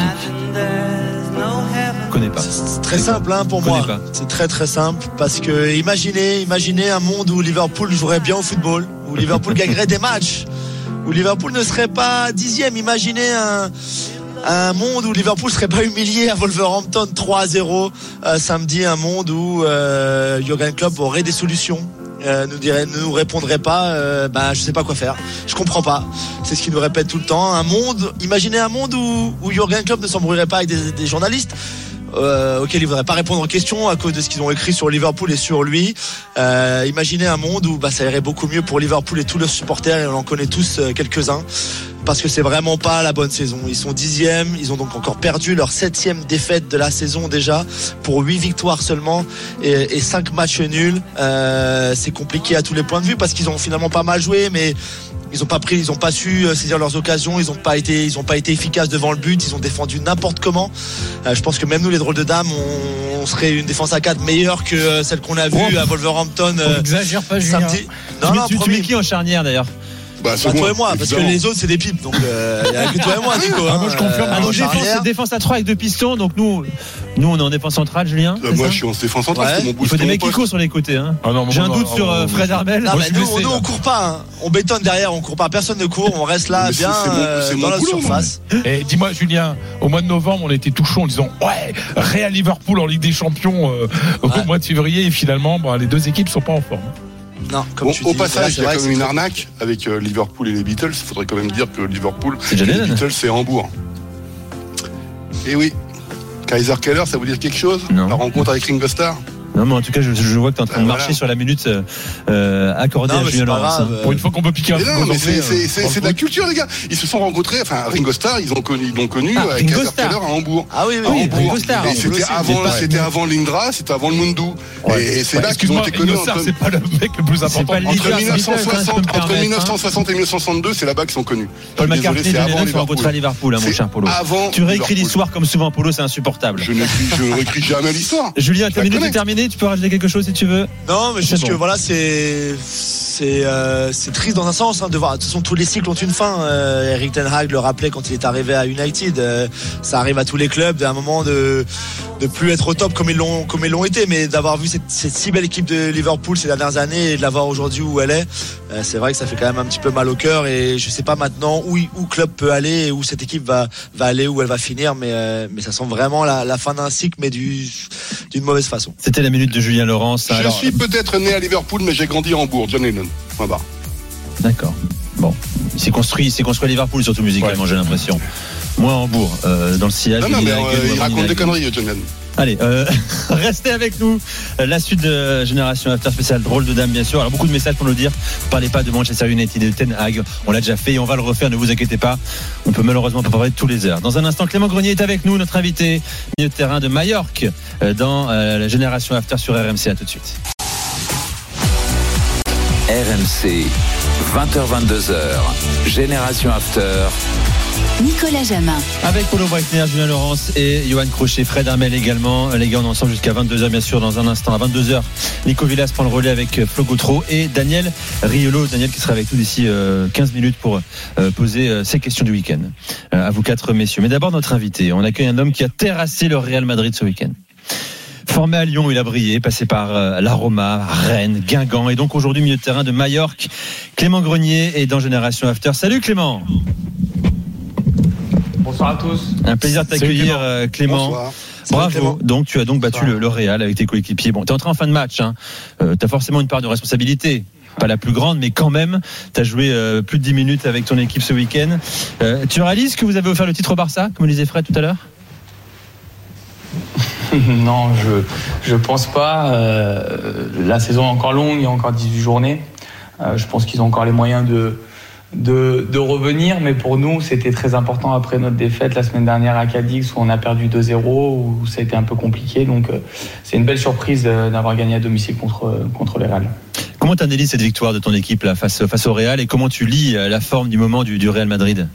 S8: Connais pas.
S6: C'est très simple pour moi. C'est très très simple parce que imaginez un monde où Liverpool jouerait bien au football, où Liverpool gagnerait des matchs, où Liverpool ne serait pas 10e. Imaginez un monde où Liverpool serait pas humilié à Wolverhampton 3-0 samedi, un monde où Jürgen Klopp aurait des solutions. Ne nous répondrait pas, je sais pas quoi faire, je comprends pas. C'est ce qu'il nous répète tout le temps. Imaginez un monde où Jürgen Klopp ne s'embrouillerait pas avec des journalistes auquel il voudrait pas répondre aux questions à cause de ce qu'ils ont écrit sur Liverpool et sur lui. Imaginez un monde où ça irait beaucoup mieux pour Liverpool et tous leurs supporters, et on en connaît tous quelques-uns, parce que c'est vraiment pas la bonne saison. Ils sont 10e, ils ont donc encore perdu leur 7e défaite de la saison déjà, pour 8 victoires seulement et 5 matchs nuls. C'est compliqué à tous les points de vue parce qu'ils ont finalement pas mal joué, mais ils ont pas su saisir leurs occasions, ils ont pas été efficaces devant le but, ils ont défendu n'importe comment. Je pense que même nous, les drôles de dames, on serait une défense à 4 meilleure que celle qu'on a vue à Wolverhampton
S11: exagère pas,
S6: samedi.
S8: Tu mets qui en charnière d'ailleurs?
S10: C'est
S6: toi et moi, parce que les autres c'est des pipes, donc il n'y a que toi et moi, Nico.
S9: Moi je confirme.
S8: Défense à 3 avec 2 pistons, donc nous on est en défense centrale, Julien.
S10: Moi je suis en défense centrale.
S8: Ouais. Il faut des mecs qui courent sur les côtés. Hein. J'ai un doute sur Fred Armel.
S6: Nous on court pas, hein. On bétonne derrière, on court pas, personne ne court, on reste là bien dans la surface.
S9: Et dis-moi Julien, au mois de novembre on était tout chaud en disant Real Liverpool en Ligue des Champions au mois de février, et finalement les deux équipes sont pas en forme.
S6: Non, comme tu dis,
S10: au passage, il y a quand même une arnaque avec Liverpool et les Beatles. Il faudrait quand même dire que Liverpool et les Beatles, c'est Hambourg. Et oui, Kaiser Keller, ça vous dit quelque chose? La rencontre avec Ringo Starr?
S8: Non, mais en tout cas, je vois que tu es en train de marcher sur la minute accordée à Julien Laurence.
S9: Pour une fois qu'on peut piquer un peu.
S10: Non, mais c'est de la culture, les gars. Ils se sont rencontrés, Ringo Starr, ils l'ont connu Kaiser Keller à Hambourg.
S6: Ah oui,
S8: Ringo Starr.
S10: Et c'était avant l'Indra, c'était avant le Mundu. Et c'est là qu'ils ont été connus.
S9: C'est pas le mec le plus important.
S10: Entre 1960 et 1962, c'est là-bas qu'ils sont connus.
S8: Paul McCartney et John Lennon sont rencontrés à Liverpool, mon cher Polo. Tu réécris l'histoire comme souvent, Polo, c'est insupportable.
S10: Je ne réécris jamais l'histoire.
S8: Julien, ta minute est terminée. Tu peux rajouter quelque chose si tu veux.
S6: Non, mais juste que voilà, c'est triste dans un sens de voir. De toute façon, tous les cycles ont une fin. Eric Ten Hag le rappelait quand il est arrivé à United. Ça arrive à tous les clubs d'un moment de plus être au top comme ils l'ont été, mais d'avoir vu cette si belle équipe de Liverpool ces dernières années et de la voir aujourd'hui où elle est, c'est vrai que ça fait quand même un petit peu mal au cœur. Et je sais pas maintenant où club peut aller et où cette équipe va aller, où elle va finir, mais ça sent vraiment la fin d'un cycle, mais d'une mauvaise façon.
S8: C'était la minute de Julien Laurence.
S10: Je suis peut-être né à Liverpool, mais j'ai grandi à Hambourg. John Lennon. Voilà.
S8: D'accord. Bon, il s'est construit à Liverpool, surtout musicalement, j'ai l'impression. Moi, à Hambourg, dans le sillage.
S10: Non, mais il raconte des conneries, John Lennon.
S8: Allez, restez avec nous. La suite de Génération After spécial drôle de dame, bien sûr. Alors, beaucoup de messages pour nous dire. Ne parlez pas de Manchester United et de Ten Hag. On l'a déjà fait et on va le refaire. Ne vous inquiétez pas. On peut malheureusement pas parler de tous les heures. Dans un instant, Clément Grenier est avec nous, notre invité, milieu de terrain de Majorque, dans la Génération After sur RMC. À tout de suite.
S4: RMC, 20h-22h, Génération After.
S3: Nicolas Jamin.
S8: Avec Polo Breitner, Julien Laurence et Johan Crochet, Fred Armel également. Les gars, on est ensemble jusqu'à 22h, bien sûr, dans un instant. À 22h, Nico Villas prend le relais avec Flo Gautreau et Daniel Riolo. Daniel qui sera avec nous d'ici 15 minutes pour poser ses questions du week-end. À vous quatre, messieurs. Mais d'abord, notre invité. On accueille un homme qui a terrassé le Real Madrid ce week-end. Formé à Lyon, il a brillé, passé par la Roma, Rennes, Guingamp, et donc aujourd'hui milieu de terrain de Majorque. Clément Grenier est dans Génération After. Salut Clément.
S13: Bonsoir à tous.
S8: Un plaisir de t'accueillir Clément.
S10: Bonsoir.
S8: Bravo.
S6: Clément.
S8: Donc tu as donc battu le Real avec tes coéquipiers. Bon, t'es entré en fin de match. T'as forcément une part de responsabilité. Pas la plus grande, mais quand même, t'as joué plus de 10 minutes avec ton équipe ce week-end. Tu réalises que vous avez offert le titre au Barça, comme le disait Fred tout à l'heure?
S13: Non, je pense pas. La saison est encore longue, il y a encore 18 journées. Je pense qu'ils ont encore les moyens de revenir, mais pour nous, c'était très important après notre défaite la semaine dernière à Cadix où on a perdu 2-0, où ça a été un peu compliqué. Donc, c'est une belle surprise d'avoir gagné à domicile contre les Real.
S8: Comment tu analyses cette victoire de ton équipe là, face au Real, et comment tu lis la forme du moment du Real Madrid?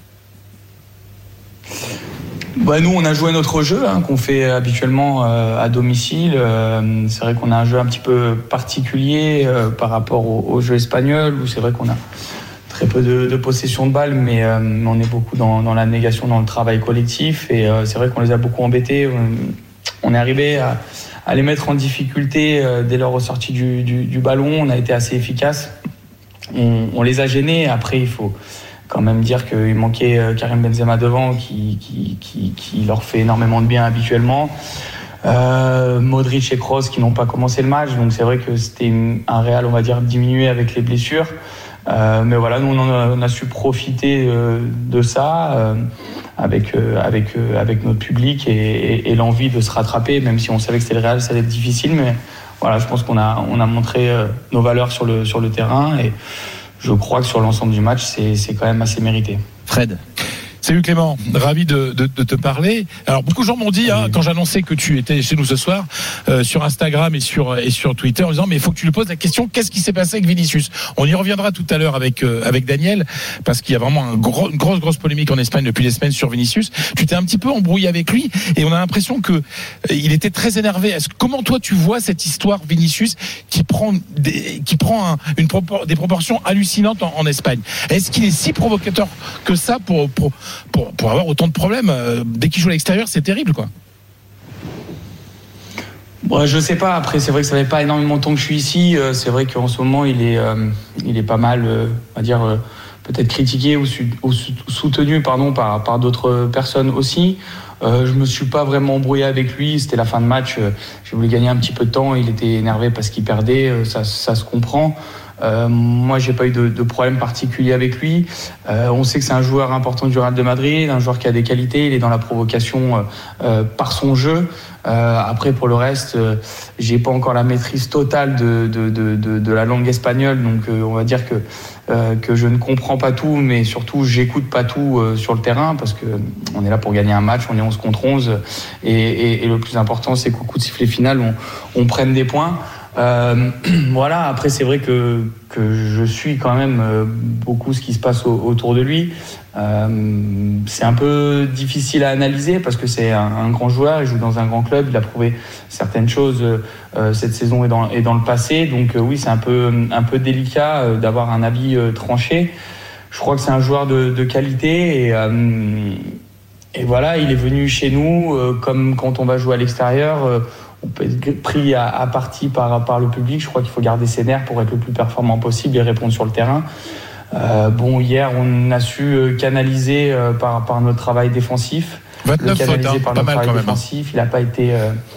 S13: Nous, on a joué notre jeu qu'on fait habituellement à domicile. C'est vrai qu'on a un jeu un petit peu particulier par rapport au jeu espagnol, où c'est vrai qu'on a très peu de possession de balles, mais on est beaucoup dans la négation, dans le travail collectif. Et c'est vrai qu'on les a beaucoup embêtés. On est arrivé à les mettre en difficulté dès leur ressortie du ballon. On a été assez efficace. On les a gênés. Après, il faut quand même dire qu'il manquait Karim Benzema devant qui leur fait énormément de bien habituellement. Modric et Kroos qui n'ont pas commencé le match, donc c'est vrai que c'était un Real, on va dire, diminué avec les blessures. Mais voilà, nous on a su profiter de ça avec notre public et l'envie de se rattraper, même si on savait que c'était le Real, ça allait être difficile. Mais voilà, je pense qu'on a montré nos valeurs sur le terrain, et je crois que sur l'ensemble du match, c'est quand même assez mérité.
S8: Fred.
S9: Salut Clément, ravi de te parler. Alors beaucoup de gens m'ont dit quand j'annonçais que tu étais chez nous ce soir sur Instagram et sur Twitter en disant mais il faut que tu lui poses la question qu'est-ce qui s'est passé avec Vinicius. On y reviendra tout à l'heure avec Daniel parce qu'il y a vraiment une grosse polémique en Espagne depuis des semaines sur Vinicius. Tu t'es un petit peu embrouillé avec lui et on a l'impression que il était très énervé. Comment toi tu vois cette histoire Vinicius qui prend des proportions hallucinantes en Espagne? Est-ce qu'il est si provocateur que ça pour avoir autant de problèmes dès qu'il joue à l'extérieur, c'est terrible quoi.
S13: Bon, je sais pas. Après, c'est vrai que ça fait pas énormément de temps que je suis ici. C'est vrai qu'en ce moment, il est pas mal, on va dire, peut-être critiqué ou soutenu, par d'autres personnes aussi. Je me suis pas vraiment embrouillé avec lui. C'était la fin de match. J'ai voulu gagner un petit peu de temps. Il était énervé parce qu'il perdait. Ça se comprend. Moi, j'ai pas eu de problème particulier avec lui. On sait que c'est un joueur important du Real de Madrid, un joueur qui a des qualités. Il est dans la provocation par son jeu. Après, pour le reste, j'ai pas encore la maîtrise totale de la langue espagnole, donc on va dire que je ne comprends pas tout, mais surtout j'écoute pas tout sur le terrain parce que on est là pour gagner un match, on est 11 contre 11 et le plus important c'est qu'au coup de sifflet final on prenne des points. Voilà, après c'est vrai que je suis quand même beaucoup ce qui se passe autour de lui. C'est un peu difficile à analyser parce que c'est un grand joueur, il joue dans un grand club, il a prouvé certaines choses cette saison et dans le passé, donc oui c'est un peu délicat d'avoir un avis tranché. Je crois que c'est un joueur de qualité et voilà, il est venu chez nous comme quand on va jouer à l'extérieur. On peut être pris à partie par le public. Je crois qu'il faut garder ses nerfs pour être le plus performant possible et répondre sur le terrain. Hier, on a su canaliser par notre travail défensif.
S9: 29 fautes,
S13: par
S9: pas
S13: notre
S9: mal
S13: travail
S9: quand même.
S13: défensif. Il n'a pas été...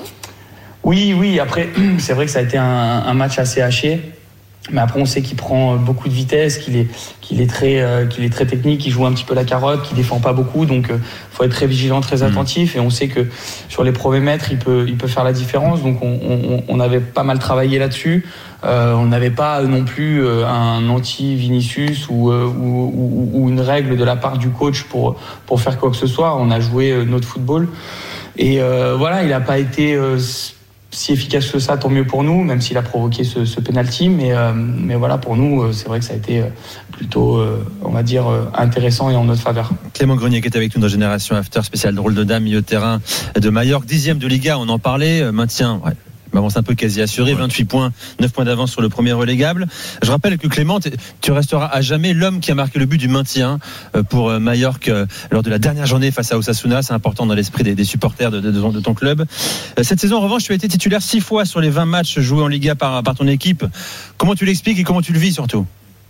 S13: Oui, après, c'est vrai que ça a été un match assez haché. Mais après, on sait qu'il prend beaucoup de vitesse, qu'il est très technique, qu'il joue un petit peu la carotte, qu'il défend pas beaucoup. Donc, faut être très vigilant, très attentif. Et on sait que sur les premiers mètres, il peut faire la différence. Donc, on avait pas mal travaillé là-dessus. On n'avait pas non plus un anti-Vinicius ou une règle de la part du coach pour faire quoi que ce soit. On a joué notre football. Et voilà, il n'a pas été si efficace que ça, tant mieux pour nous, même s'il a provoqué ce penalty. Mais voilà, pour nous, c'est vrai que ça a été plutôt, on va dire, intéressant et en notre faveur.
S8: Clément Grenier qui est avec nous dans Génération After, spécial drôle de dame, milieu de terrain de Majorque, 10e de Liga, on en parlait, maintien, ouais. Avance un peu quasi assuré, 28 points, 9 points d'avance sur le premier relégable. Je rappelle que Clément, tu resteras à jamais l'homme qui a marqué le but du maintien pour Majorque lors de la dernière journée face à Osasuna. C'est important dans l'esprit des supporters de ton club. Cette saison, en revanche, tu as été titulaire 6 fois sur les 20 matchs joués en Liga par ton équipe. Comment tu l'expliques et comment tu le vis surtout ?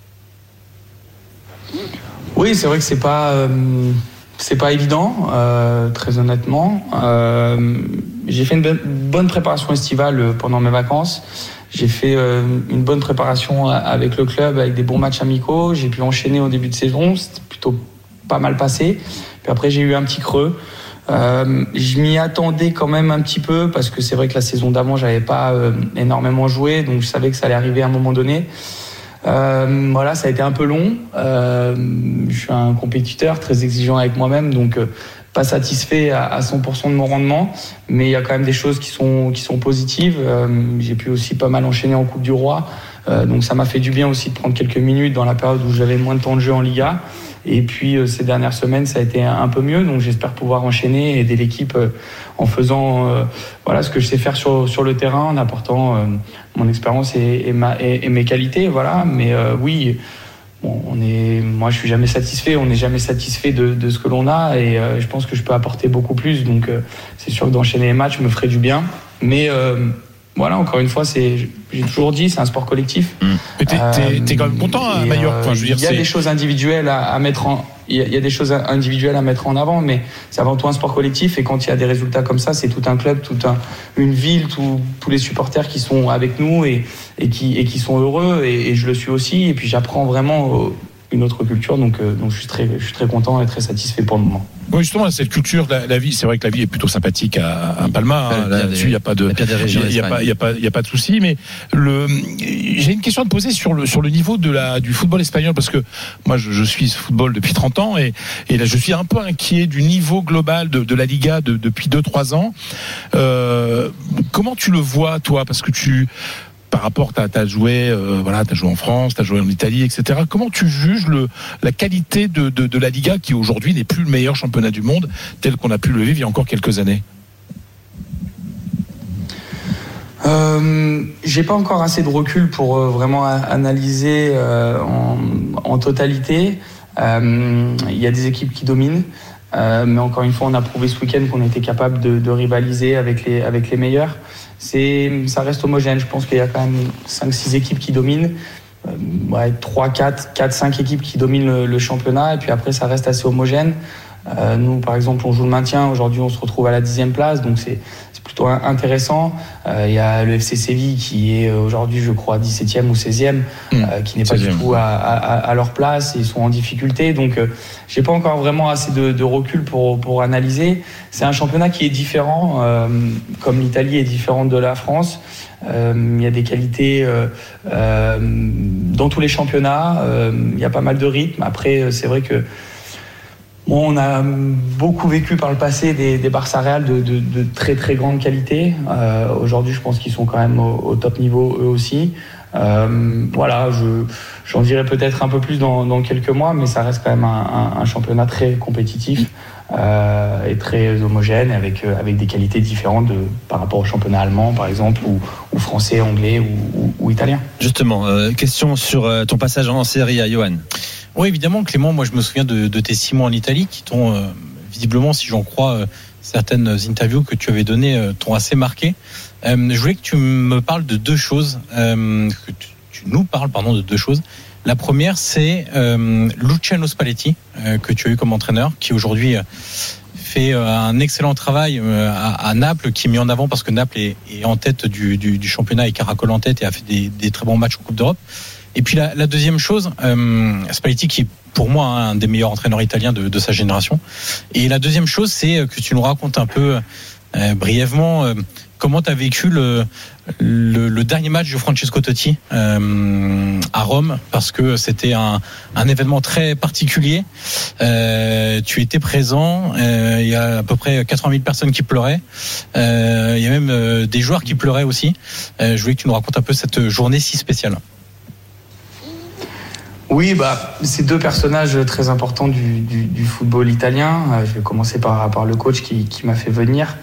S13: Oui, c'est vrai que c'est pas évident, très honnêtement. J'ai fait une bonne préparation estivale pendant mes vacances. J'ai fait une bonne préparation avec le club, avec des bons matchs amicaux. J'ai pu enchaîner au début de saison, c'était plutôt pas mal passé. Puis après, j'ai eu un petit creux. Je m'y attendais quand même un petit peu parce que c'est vrai que la saison d'avant, j'avais pas énormément joué, donc je savais que ça allait arriver à un moment donné. Voilà, ça a été un peu long. Je suis un compétiteur très exigeant avec moi-même, donc pas satisfait à 100% de mon rendement, mais il y a quand même des choses qui sont positives. J'ai pu aussi pas mal enchaîner en Coupe du Roi, donc ça m'a fait du bien aussi de prendre quelques minutes dans la période où j'avais moins de temps de jeu en Liga. Et puis ces dernières semaines, ça a été un peu mieux, donc j'espère pouvoir enchaîner et aider l'équipe en faisant voilà ce que je sais faire sur le terrain, en apportant mon expérience et mes qualités, voilà. Mais oui, bon, moi je suis jamais satisfait, on n'est jamais satisfait de ce que l'on a, et je pense que je peux apporter beaucoup plus, donc c'est sûr que d'enchaîner les matchs me ferait du bien, mais voilà, encore une fois, j'ai toujours dit, c'est un sport collectif.
S9: Mais t'es quand même content à Majorque. Enfin, je veux dire,
S13: il y a des choses individuelles à mettre il y a des choses individuelles à mettre en avant, mais c'est avant tout un sport collectif. Et quand il y a des résultats comme ça, c'est tout un club, une ville, tous les supporters qui sont avec nous et qui sont heureux. Et je le suis aussi. Et puis j'apprends vraiment une autre culture. Donc je suis très content et très satisfait pour le moment.
S9: Oui, justement, cette culture, la vie, c'est vrai que la vie est plutôt sympathique à Palma. Là-dessus, il n'y a pas de, il y a pas de souci. Mais j'ai une question à te poser sur le niveau du football espagnol, parce que moi, je suis ce football depuis 30 ans et là, je suis un peu inquiet du niveau global de la Liga depuis 2-3 ans. Comment tu le vois, toi, parce que par rapport, t'as joué en France, t'as joué en Italie, etc. Comment tu juges la qualité de la Liga, qui aujourd'hui n'est plus le meilleur championnat du monde tel qu'on a pu le vivre il y a encore quelques années?
S13: J'ai pas encore assez de recul pour vraiment analyser en totalité. Il y a des équipes qui dominent, mais encore une fois, on a prouvé ce week-end qu'on était capable de rivaliser avec les meilleurs. Ça reste homogène. Je pense qu'il y a quand même 5-6 équipes qui dominent. 4-5 équipes qui dominent le championnat, et puis après ça reste assez homogène. Nous par exemple on joue le maintien, aujourd'hui on se retrouve à la 10e place, donc c'est plutôt intéressant. Il y a le FC Séville qui est aujourd'hui je crois 17e ou 16e, qui n'est pas du tout à leur place, et ils sont en difficulté, donc j'ai pas encore vraiment assez de recul pour analyser. C'est un championnat qui est différent, comme l'Italie est différente de la France. Il y a des qualités dans tous les championnats, il y a pas mal de rythme. Après c'est vrai que on a beaucoup vécu par le passé des Barça Real de très très grande qualité. Aujourd'hui, je pense qu'ils sont quand même au top niveau eux aussi. J'en dirai peut-être un peu plus dans quelques mois, mais ça reste quand même un championnat très compétitif et très homogène, avec des qualités différentes par rapport au championnat allemand, par exemple, ou français, anglais ou italien.
S8: Justement, question sur ton passage en Serie A, Johan.
S11: Oui, évidemment, Clément, moi je me souviens de tes 6 mois en Italie qui t'ont, visiblement, si j'en crois, certaines interviews que tu avais données t'ont assez marqué. Je voulais que tu me parles de deux choses, que tu nous parles, de deux choses. La première, c'est Luciano Spalletti, que tu as eu comme entraîneur, qui aujourd'hui fait un excellent travail à Naples, qui est mis en avant parce que Naples est en tête du championnat et caracole en tête et a fait des très bons matchs en Coupe d'Europe. Et puis la deuxième chose, Spalletti qui est pour moi un des meilleurs entraîneurs italiens de sa génération. Et la deuxième chose, c'est que tu nous racontes un peu brièvement comment tu as vécu le dernier match de Francesco Totti à Rome, parce que c'était un événement très particulier. Tu étais présent, il y a à peu près 80 000 personnes qui pleuraient, il y a même des joueurs qui pleuraient aussi. Je voulais que tu nous racontes un peu cette journée si spéciale.
S13: Oui, c'est deux personnages très importants du football italien. Je vais commencer par le coach qui m'a fait venir.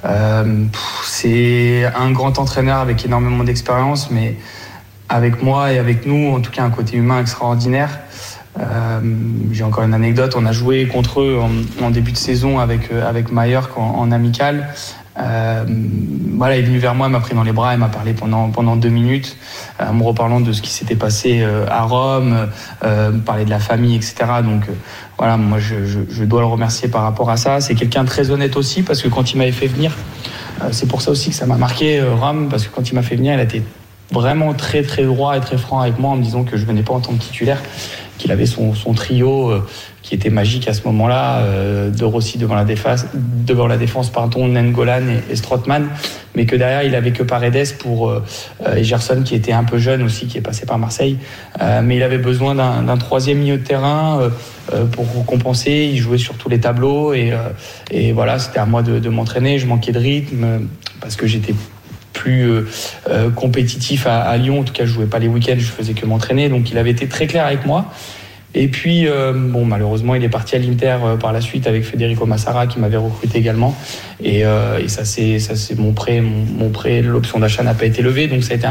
S13: C'est un grand entraîneur avec énormément d'expérience, mais avec moi et avec nous, en tout cas, un côté humain extraordinaire. J'ai encore une anecdote. On a joué contre eux en début de saison avec Mallorca en amical. Il est venu vers moi, il m'a pris dans les bras, il m'a parlé pendant 2 minutes, en me reparlant de ce qui s'était passé à Rome, me parler de la famille, etc. Donc moi je dois le remercier par rapport à ça. C'est quelqu'un de très honnête aussi, parce que quand il m'avait fait venir, c'est pour ça aussi que ça m'a marqué Rome, parce que quand il m'a fait venir, il a été vraiment très très droit et très franc avec moi, en me disant que je venais pas en tant que titulaire, qu'il avait son trio qui était magique à ce moment-là, de Rossi devant la défense, Nengolan et Strootman, mais que derrière il avait que Paredes pour Gerson, qui était un peu jeune aussi, qui est passé par Marseille, mais il avait besoin d'un troisième milieu de terrain pour compenser. Il jouait sur tous les tableaux et c'était à moi de m'entraîner. Je manquais de rythme parce que j'étais plus compétitif à Lyon. En tout cas, je jouais pas les week-ends, je faisais que m'entraîner. Donc il avait été très clair avec moi. Et puis malheureusement il est parti à l'Inter par la suite avec Federico Massara, qui m'avait recruté également, et ça c'est mon prêt, l'option d'achat n'a pas été levée, donc ça a été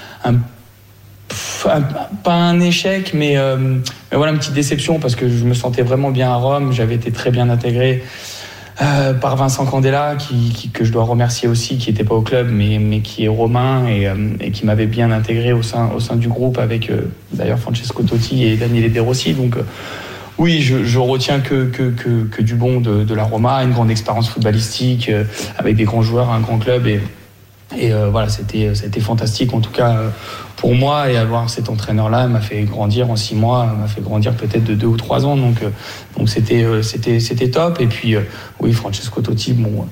S13: pas un échec, mais voilà, une petite déception, parce que je me sentais vraiment bien à Rome. J'avais été très bien intégré par Vincent Candela, que je dois remercier aussi, qui n'était pas au club, mais qui est romain et qui m'avait bien intégré au sein du groupe, avec d'ailleurs Francesco Totti et Daniele De Rossi. Donc oui, je retiens que du bon de la Roma, une grande expérience footballistique, avec des grands joueurs, un grand club, Et voilà, c'était fantastique en tout cas pour moi, et avoir cet entraîneur-là m'a fait grandir en 6 mois, m'a fait grandir peut-être de 2 ou 3 ans, donc c'était top. Et puis oui, Francesco Totti, bon,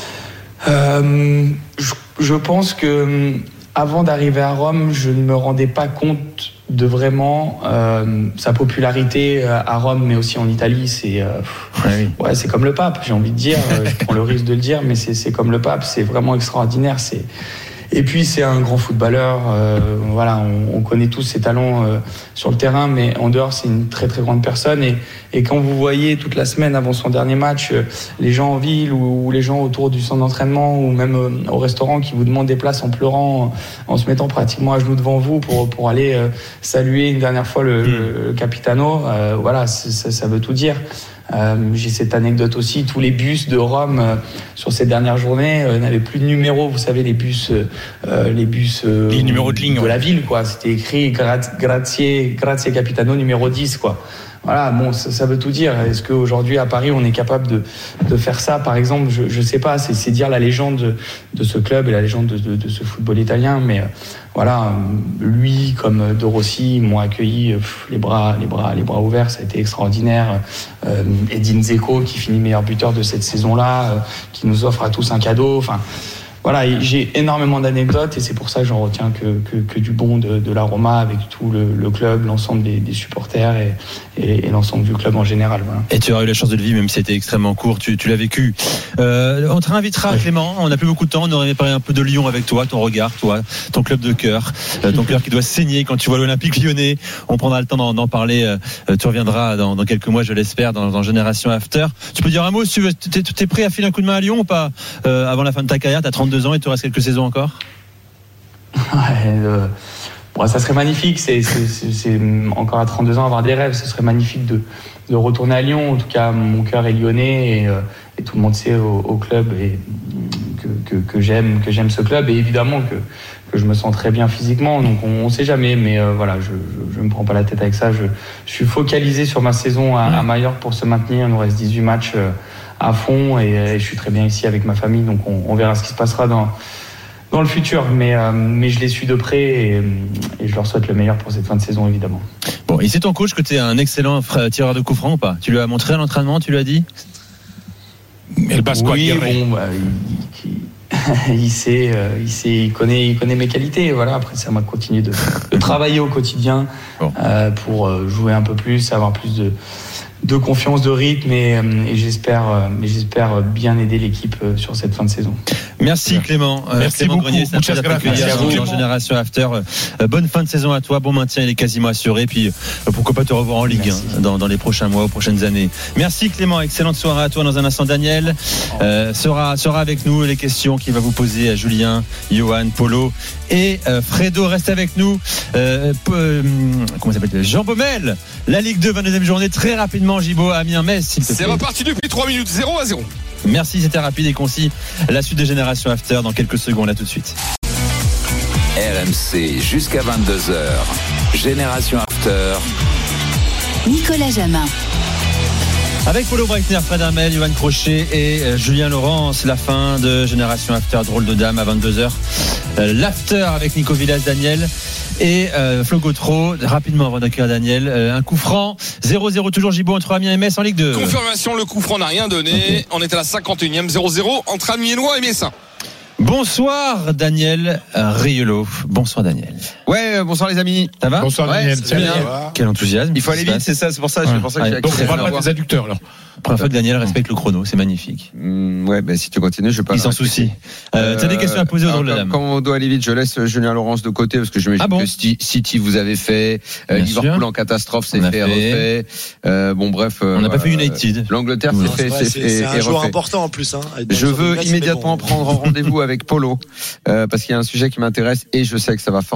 S13: je pense que avant d'arriver à Rome, je ne me rendais pas compte de vraiment sa popularité à Rome, mais aussi en Italie. C'est c'est comme le pape, j'ai envie de dire. Je prends le risque de le dire, mais c'est comme le pape. C'est vraiment extraordinaire. Et puis c'est un grand footballeur. Voilà, on connaît tous ses talents sur le terrain, mais en dehors c'est une très très grande personne. Et quand vous voyez toute la semaine avant son dernier match, les gens en ville ou les gens autour du centre d'entraînement ou même au restaurant qui vous demandent des places en pleurant, en se mettant pratiquement à genoux devant vous pour aller saluer une dernière fois le Capitano, voilà, ça veut tout dire. J'ai cette anecdote aussi, tous les bus de Rome sur ces dernières journées n'avaient plus de numéro, vous savez, les bus
S11: les numéros de ligne
S13: de la ville, quoi. C'était écrit Grazie Capitano numéro 10, quoi. Voilà, bon, ça veut tout dire. Est-ce qu'aujourd'hui à Paris on est capable de faire ça, par exemple? Je sais pas, c'est dire la légende de ce club et la légende de ce football italien, mais voilà, lui comme De Rossi m'ont accueilli les bras ouverts, ça a été extraordinaire. Edin Dzeko qui finit meilleur buteur de cette saison-là, qui nous offre à tous un cadeau, enfin voilà, j'ai énormément d'anecdotes et c'est pour ça que j'en retiens que du bon de la Roma, avec tout le club, l'ensemble des supporters et l'ensemble du club en général. Voilà.
S8: Et tu as eu la chance de le vivre, même si c'était extrêmement court, tu l'as vécu. On te réinvitera, Clément, on n'a plus beaucoup de temps, on aurait aimé parler un peu de Lyon avec toi, ton regard, toi, ton club de cœur, ton cœur qui doit saigner quand tu vois l'Olympique Lyonnais. On prendra le temps d'en parler, tu reviendras dans quelques mois, je l'espère, dans Génération After. Tu peux dire un mot, si tu veux, t'es prêt à filer un coup de main à Lyon ou pas, avant la fin de ta carrière? T'as 32 ans et tu restes quelques saisons encore?
S13: Bon, ça serait magnifique, c'est encore à 32 ans avoir des rêves, ce serait magnifique de retourner à Lyon. En tout cas, mon cœur est lyonnais et tout le monde sait au club et que j'aime ce club, et évidemment que je me sens très bien physiquement, donc on sait jamais, mais voilà, je me prends pas la tête avec ça. Je suis focalisé sur ma saison à Majorque pour se maintenir. Il nous reste 18 matchs à fond et je suis très bien ici avec ma famille, donc on verra ce qui se passera dans le futur, mais je les suis de près et je leur souhaite le meilleur pour cette fin de saison, évidemment.
S8: Bon, et c'est ton coach que tu es un excellent tireur de coups francs ou pas? Tu lui as montré à l'entraînement, tu lui as dit?
S9: Elle passe quoi?
S13: Oui, bon, il connaît mes qualités. Voilà, après ça m'a continué de travailler au quotidien pour jouer un peu plus, avoir plus de confiance, de rythme, et j'espère bien aider l'équipe sur cette fin de saison.
S8: Merci Clément.
S9: Merci
S8: Clément
S9: beaucoup.
S8: Grenier, c'est un plaisir d'accueillir dans Génération After. Bonne fin de saison à toi, bon maintien, il est quasiment assuré, puis pourquoi pas te revoir en Ligue dans les prochains mois, aux prochaines années. Merci Clément, excellente soirée à toi. Dans un instant, Daniel sera avec nous. Les questions qu'il va vous poser à Julien, Johan, Polo et Fredo. Reste avec nous. Comment s'appelle Jean Baumel, la Ligue 2, 22e journée, très rapidement. Gibo, Amiens-Metz, s'il te plaît.
S12: C'est reparti depuis 3 minutes, 0-0.
S8: Merci, c'était rapide et concis. La suite de Génération After dans quelques secondes, là tout de suite.
S4: RMC jusqu'à 22h. Génération After.
S3: Nicolas Jamin.
S8: Avec Polo Breitner, Fred Hermel, Johan Crochet et Julien Laurence, la fin de Génération After, drôle de dame à 22h. L'After avec Nico Villas, Daniel et Flo Gautreau. Rapidement avant d'accueillir Daniel, un coup franc 0-0 toujours Gibo entre Amiens et Metz en Ligue 2.
S12: Confirmation, le coup franc n'a rien donné. Okay. On est à la 51e, 0-0 entre Amiénois et Messin.
S8: Bonsoir Daniel Riolo. Bonsoir Daniel.
S14: Ouais, bonsoir les amis.
S8: Ça va?
S9: Bonsoir Daniel.
S14: C'est bien.
S8: Quel enthousiasme.
S14: Il faut aller vite, c'est ça, c'est pour ça que j'ai
S9: donc on parle pas des adducteurs là.
S8: Première fois que Daniel respecte le chrono, c'est magnifique.
S14: Ouais, ben si tu continues, je vais pas.
S8: Il s'en soucie. T'as des questions à poser au drôle de dame.
S14: Comme on doit aller vite, je laisse Julien Laurence de côté parce que je m'imagine que City vous avez fait, Liverpool en catastrophe, c'est fait, refait. Bon bref.
S8: On n'a pas fait United.
S14: L'Angleterre c'est fait,
S6: c'est un joueur important en plus.
S14: Je veux immédiatement prendre rendez-vous avec Polo parce qu'il y a un sujet qui m'intéresse et je sais que ça va forcément l'intéresser.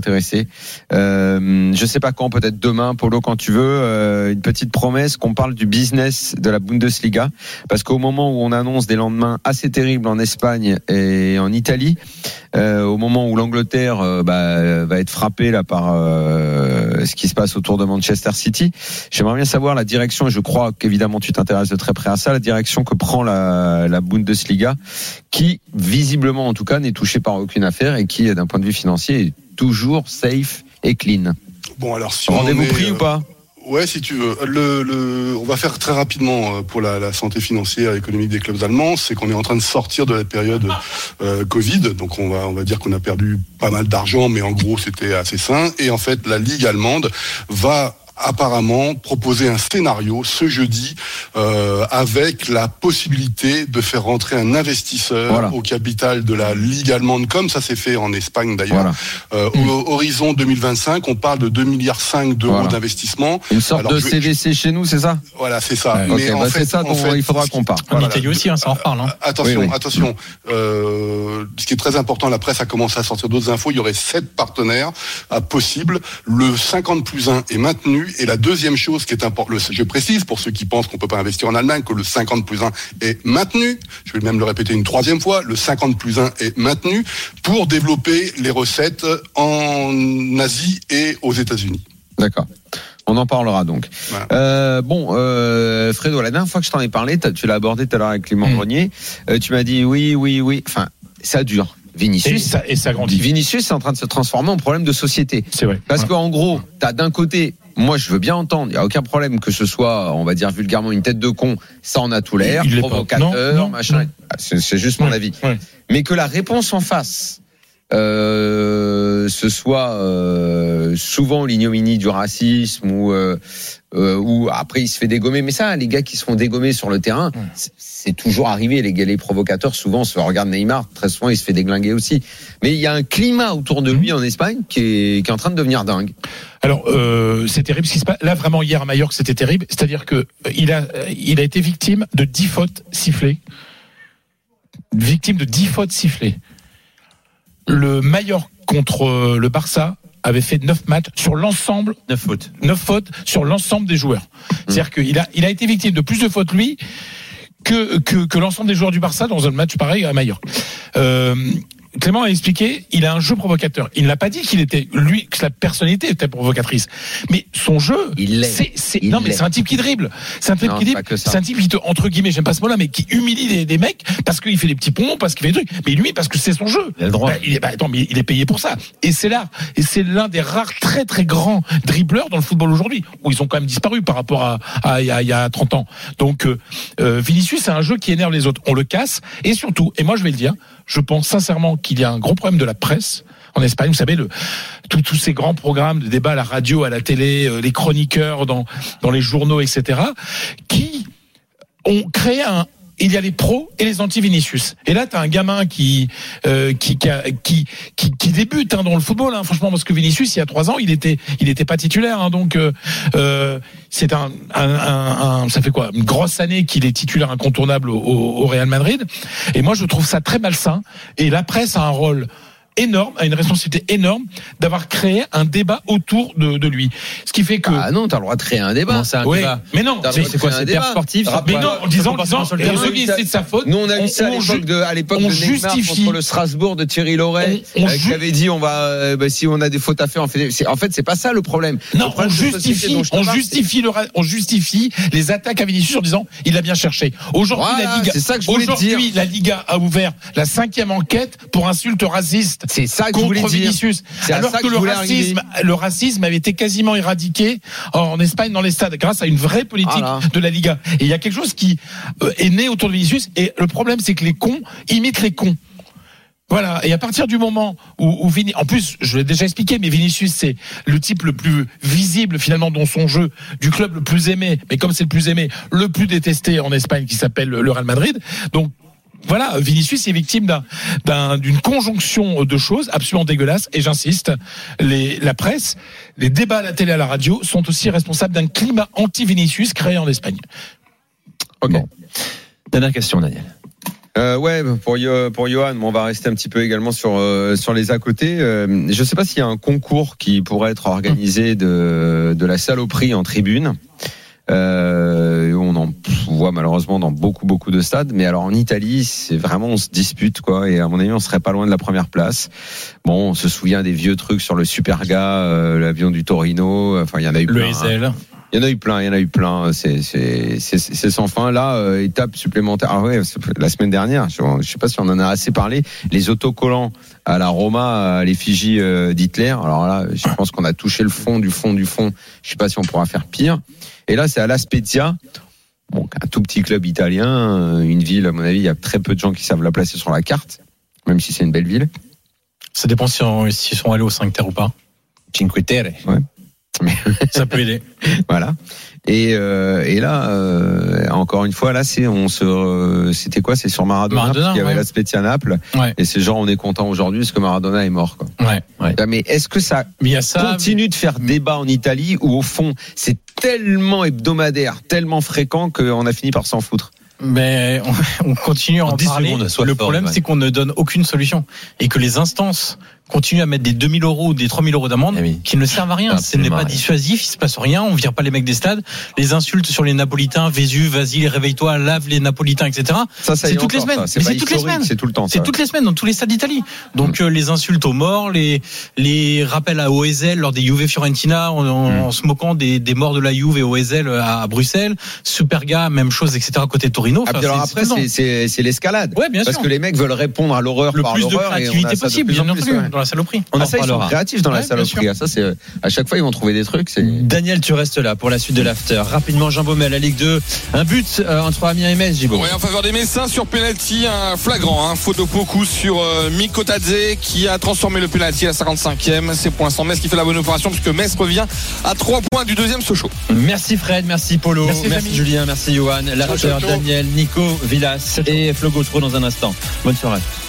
S14: intéressé. Je sais pas quand, peut-être demain, Polo, quand tu veux, une petite promesse qu'on parle du business de la Bundesliga, parce qu'au moment où on annonce des lendemains assez terribles en Espagne et en Italie, au moment où l'Angleterre va être frappée là par ce qui se passe autour de Manchester City, j'aimerais bien savoir la direction, et je crois qu'évidemment tu t'intéresses de très près à ça, la direction que prend la Bundesliga, qui visiblement en tout cas n'est touchée par aucune affaire et qui d'un point de vue financier est toujours safe et clean.
S10: Bon, alors si
S14: rendez-vous pris ou pas?
S10: Ouais, si tu veux. On va faire très rapidement pour la santé financière et économique des clubs allemands. C'est qu'on est en train de sortir de la période Covid. Donc on va dire qu'on a perdu pas mal d'argent, mais en gros c'était assez sain. Et en fait, la Ligue allemande va apparemment proposer un scénario ce jeudi avec la possibilité de faire rentrer un investisseur au capital de la Ligue allemande, comme ça s'est fait en Espagne d'ailleurs. Horizon 2025, on parle de 2,5 milliards d'euros d'investissement.
S14: Une sorte de CVC chez nous, c'est ça?
S10: Voilà, c'est ça.
S14: Mais en fait, c'est ça dont il faudra qu'on parle.
S11: En Italie aussi, ça en reparle.
S10: Attention. Ce qui est très important, la presse a commencé à sortir d'autres infos. Il y aurait 7 partenaires possibles. Le 50+1 est maintenu. Et la deuxième chose qui est importante, je précise pour ceux qui pensent qu'on peut pas investir en Allemagne, que le 50+1 est maintenu. Je vais même le répéter une troisième fois. Le 50+1 est maintenu pour développer les recettes en Asie et aux États-Unis.
S14: D'accord. On en parlera donc. Ouais. Fredo, la dernière fois que je t'en ai parlé, tu l'as abordé tout à l'heure avec Clément Grenier. Tu m'as dit oui. Enfin, ça dure. Vinicius,
S9: et ça grandit.
S14: Vinicius est en train de se transformer en problème de société.
S9: C'est vrai.
S14: Parce qu'en gros, t'as d'un côté, moi je veux bien entendre, il y a aucun problème que ce soit, on va dire vulgairement, une tête de con, ça en a tout l'air, provocateur, machin. C'est juste mon avis. Ouais. Mais que la réponse en face, ce soit souvent l'ignominie du racisme ou après il se fait dégommer. Mais ça, les gars qui se font dégommer sur le terrain, c'est toujours arrivé. Les provocateurs, souvent, se regardent Neymar, très souvent il se fait déglinguer aussi. Mais il y a un climat autour de lui en Espagne qui est en train de devenir dingue.
S9: Alors c'est terrible ce qui se passe. Là vraiment hier à Majorque, c'était terrible. C'est-à-dire que il a été victime de 10 fautes sifflées. Victime de 10 fautes sifflées. Le Majorque contre le Barça avait fait 9 matchs sur l'ensemble.
S8: 9 fautes.
S9: 9 fautes sur l'ensemble des joueurs. C'est-à-dire qu'il a été victime de plus de fautes, lui, que l'ensemble des joueurs du Barça dans un match pareil à Majorque. Clément a expliqué, il a un jeu provocateur. Il n'a pas dit que sa personnalité était provocatrice. Mais son jeu, c'est un type qui dribble. C'est un type qui dribble. C'est un type qui entre guillemets, j'aime pas ce mot-là, mais qui humilie des mecs parce qu'il fait des petits pompons, parce qu'il fait des trucs. Mais lui, parce que c'est son jeu.
S8: Il a le droit.
S9: Mais il est payé pour ça. Et c'est l'un des rares très très grands dribbleurs dans le football aujourd'hui, où ils ont quand même disparu par rapport à il y a 30 ans. Donc, Vinicius, c'est un jeu qui énerve les autres. On le casse. Et surtout, et moi je vais le dire, je pense sincèrement qu'il y a un gros problème de la presse en Espagne. Vous savez, tous ces grands programmes de débat à la radio, à la télé, les chroniqueurs dans les journaux, etc., qui ont créé il y a les pros et les anti-Vinicius. Et là, t'as un gamin qui débute dans le football, franchement, parce que Vinicius, il y a 3 ans, il était pas titulaire, donc c'est ça fait quoi, une grosse année qu'il est titulaire incontournable au Real Madrid. Et moi, je trouve ça très malsain. Et la presse a un rôle énorme, a une responsabilité énorme d'avoir créé un débat autour de lui. Ce qui fait que...
S14: Ah non, t'as le droit de créer un débat.
S9: Non, c'est un débat. Mais non, c'est quoi, c'est débat sportif? Mais non, en disant c'est de sa faute.
S14: Nous, on a eu ça à l'époque de Neymar contre le Strasbourg de Thierry Loret, qui avait dit si on a des fautes à faire, en fait, c'est pas ça le problème.
S9: Non, on justifie les attaques à Vinicius en disant, il l'a bien cherché. Aujourd'hui, la Liga a ouvert la 5e enquête pour insulte raciste.
S14: C'est ça que je voulais dire.
S9: Vinicius. Alors que le racisme avait été quasiment éradiqué en Espagne dans les stades grâce à une vraie politique de la Liga. Et il y a quelque chose qui est né autour de Vinicius. Et le problème, c'est que les cons imitent les cons. Voilà. Et à partir du moment où en plus, je l'ai déjà expliqué, mais Vinicius, c'est le type le plus visible finalement dans son jeu, du club le plus aimé, mais comme c'est le plus aimé, le plus détesté en Espagne, qui s'appelle le Real Madrid. Donc, voilà, Vinicius est victime d'une conjonction de choses absolument dégueulasses. Et j'insiste, la presse, les débats à la télé, à la radio sont aussi responsables d'un climat anti-Vinicius créé en Espagne.
S8: Ok. Dernière question, Daniel.
S14: Ouais, pour Johan, on va rester un petit peu également sur les à côté. Je sais pas s'il y a un concours qui pourrait être organisé de la saloperie en tribune. On en voit malheureusement dans beaucoup de stades, mais alors en Italie, c'est vraiment, on se dispute quoi, et à mon avis, on serait pas loin de la première place. Bon, on se souvient des vieux trucs sur le Superga, l'avion du Torino. Enfin, il y en a eu plein.
S11: Le Ezel.
S14: Il y en a eu plein. C'est sans fin. Là, étape supplémentaire. Ah ouais, la semaine dernière, je sais pas si on en a assez parlé. Les autocollants à la Roma, à l'effigie d'Hitler. Alors là, je pense qu'on a touché le fond du fond. Je sais pas si on pourra faire pire. Et là, c'est à La Spezia. Bon, un tout petit club italien, une ville, à mon avis, il y a très peu de gens qui savent la placer sur la carte, même si c'est une belle ville.
S11: Ça dépend s'ils sont allés au 5 Terre ou pas.
S14: Cinque Terre. Ouais.
S11: Ça peut aider.
S14: Voilà. Et là, encore une fois, là, c'était quoi? C'est sur Maradona parce qu'il y avait La Spezia Naples. Ouais. Et c'est genre, on est content aujourd'hui parce que Maradona est mort, quoi.
S11: Ouais.
S14: Mais est-ce que ça continue de faire débat en Italie ou au fond, c'est tellement hebdomadaire, tellement fréquent qu'on a fini par s'en foutre?
S11: Mais on continue à en parler. Le problème, c'est qu'on ne donne aucune solution et que les instances continuent à mettre des 2 000 euros ou des 3 000 euros d'amende qui ne servent à rien. Ce n'est pas dissuasif, il se passe rien, on vire pas les mecs des stades. Les insultes sur les Napolitains, Vésu, vas-y, réveille-toi, lave les Napolitains, etc.
S14: Ça
S11: c'est toutes les semaines.
S14: Mais c'est toutes les semaines. C'est tout le temps.
S11: C'est toutes les semaines dans tous les stades d'Italie. Donc les insultes aux morts, les rappels à Oesel lors des Juve Fiorentina en se moquant des morts de la Juve et Oesel à Bruxelles. Superga, même chose, etc. côté Torino.
S14: Enfin, alors après, c'est l'escalade.
S11: Ouais, bien
S14: parce
S11: sûr.
S14: que les mecs veulent répondre à l'horreur par l'horreur.
S11: Le plus de créativité possible, bien entendu, dans la saloperie.
S14: Ils sont créatifs dans la saloperie. Ça, c'est à chaque fois ils vont trouver des trucs.
S8: Daniel, tu restes là pour la suite de l'after. Rapidement, Jean Baumel, la Ligue 2, un but entre Amiens et Metz, Gibo.
S12: Oui, en faveur des Messins sur penalty, un flagrant, faute de Poku sur Mikotadze qui a transformé le penalty à la 55e. C'est pour l'instant Metz qui fait la bonne opération puisque Metz revient à 3 points du deuxième Sochaux.
S8: Merci Fred, merci Polo, merci Julien, merci Johan, l'after, Daniel, Nico, Villas et Flo Gautreau dans un instant. Bonne soirée.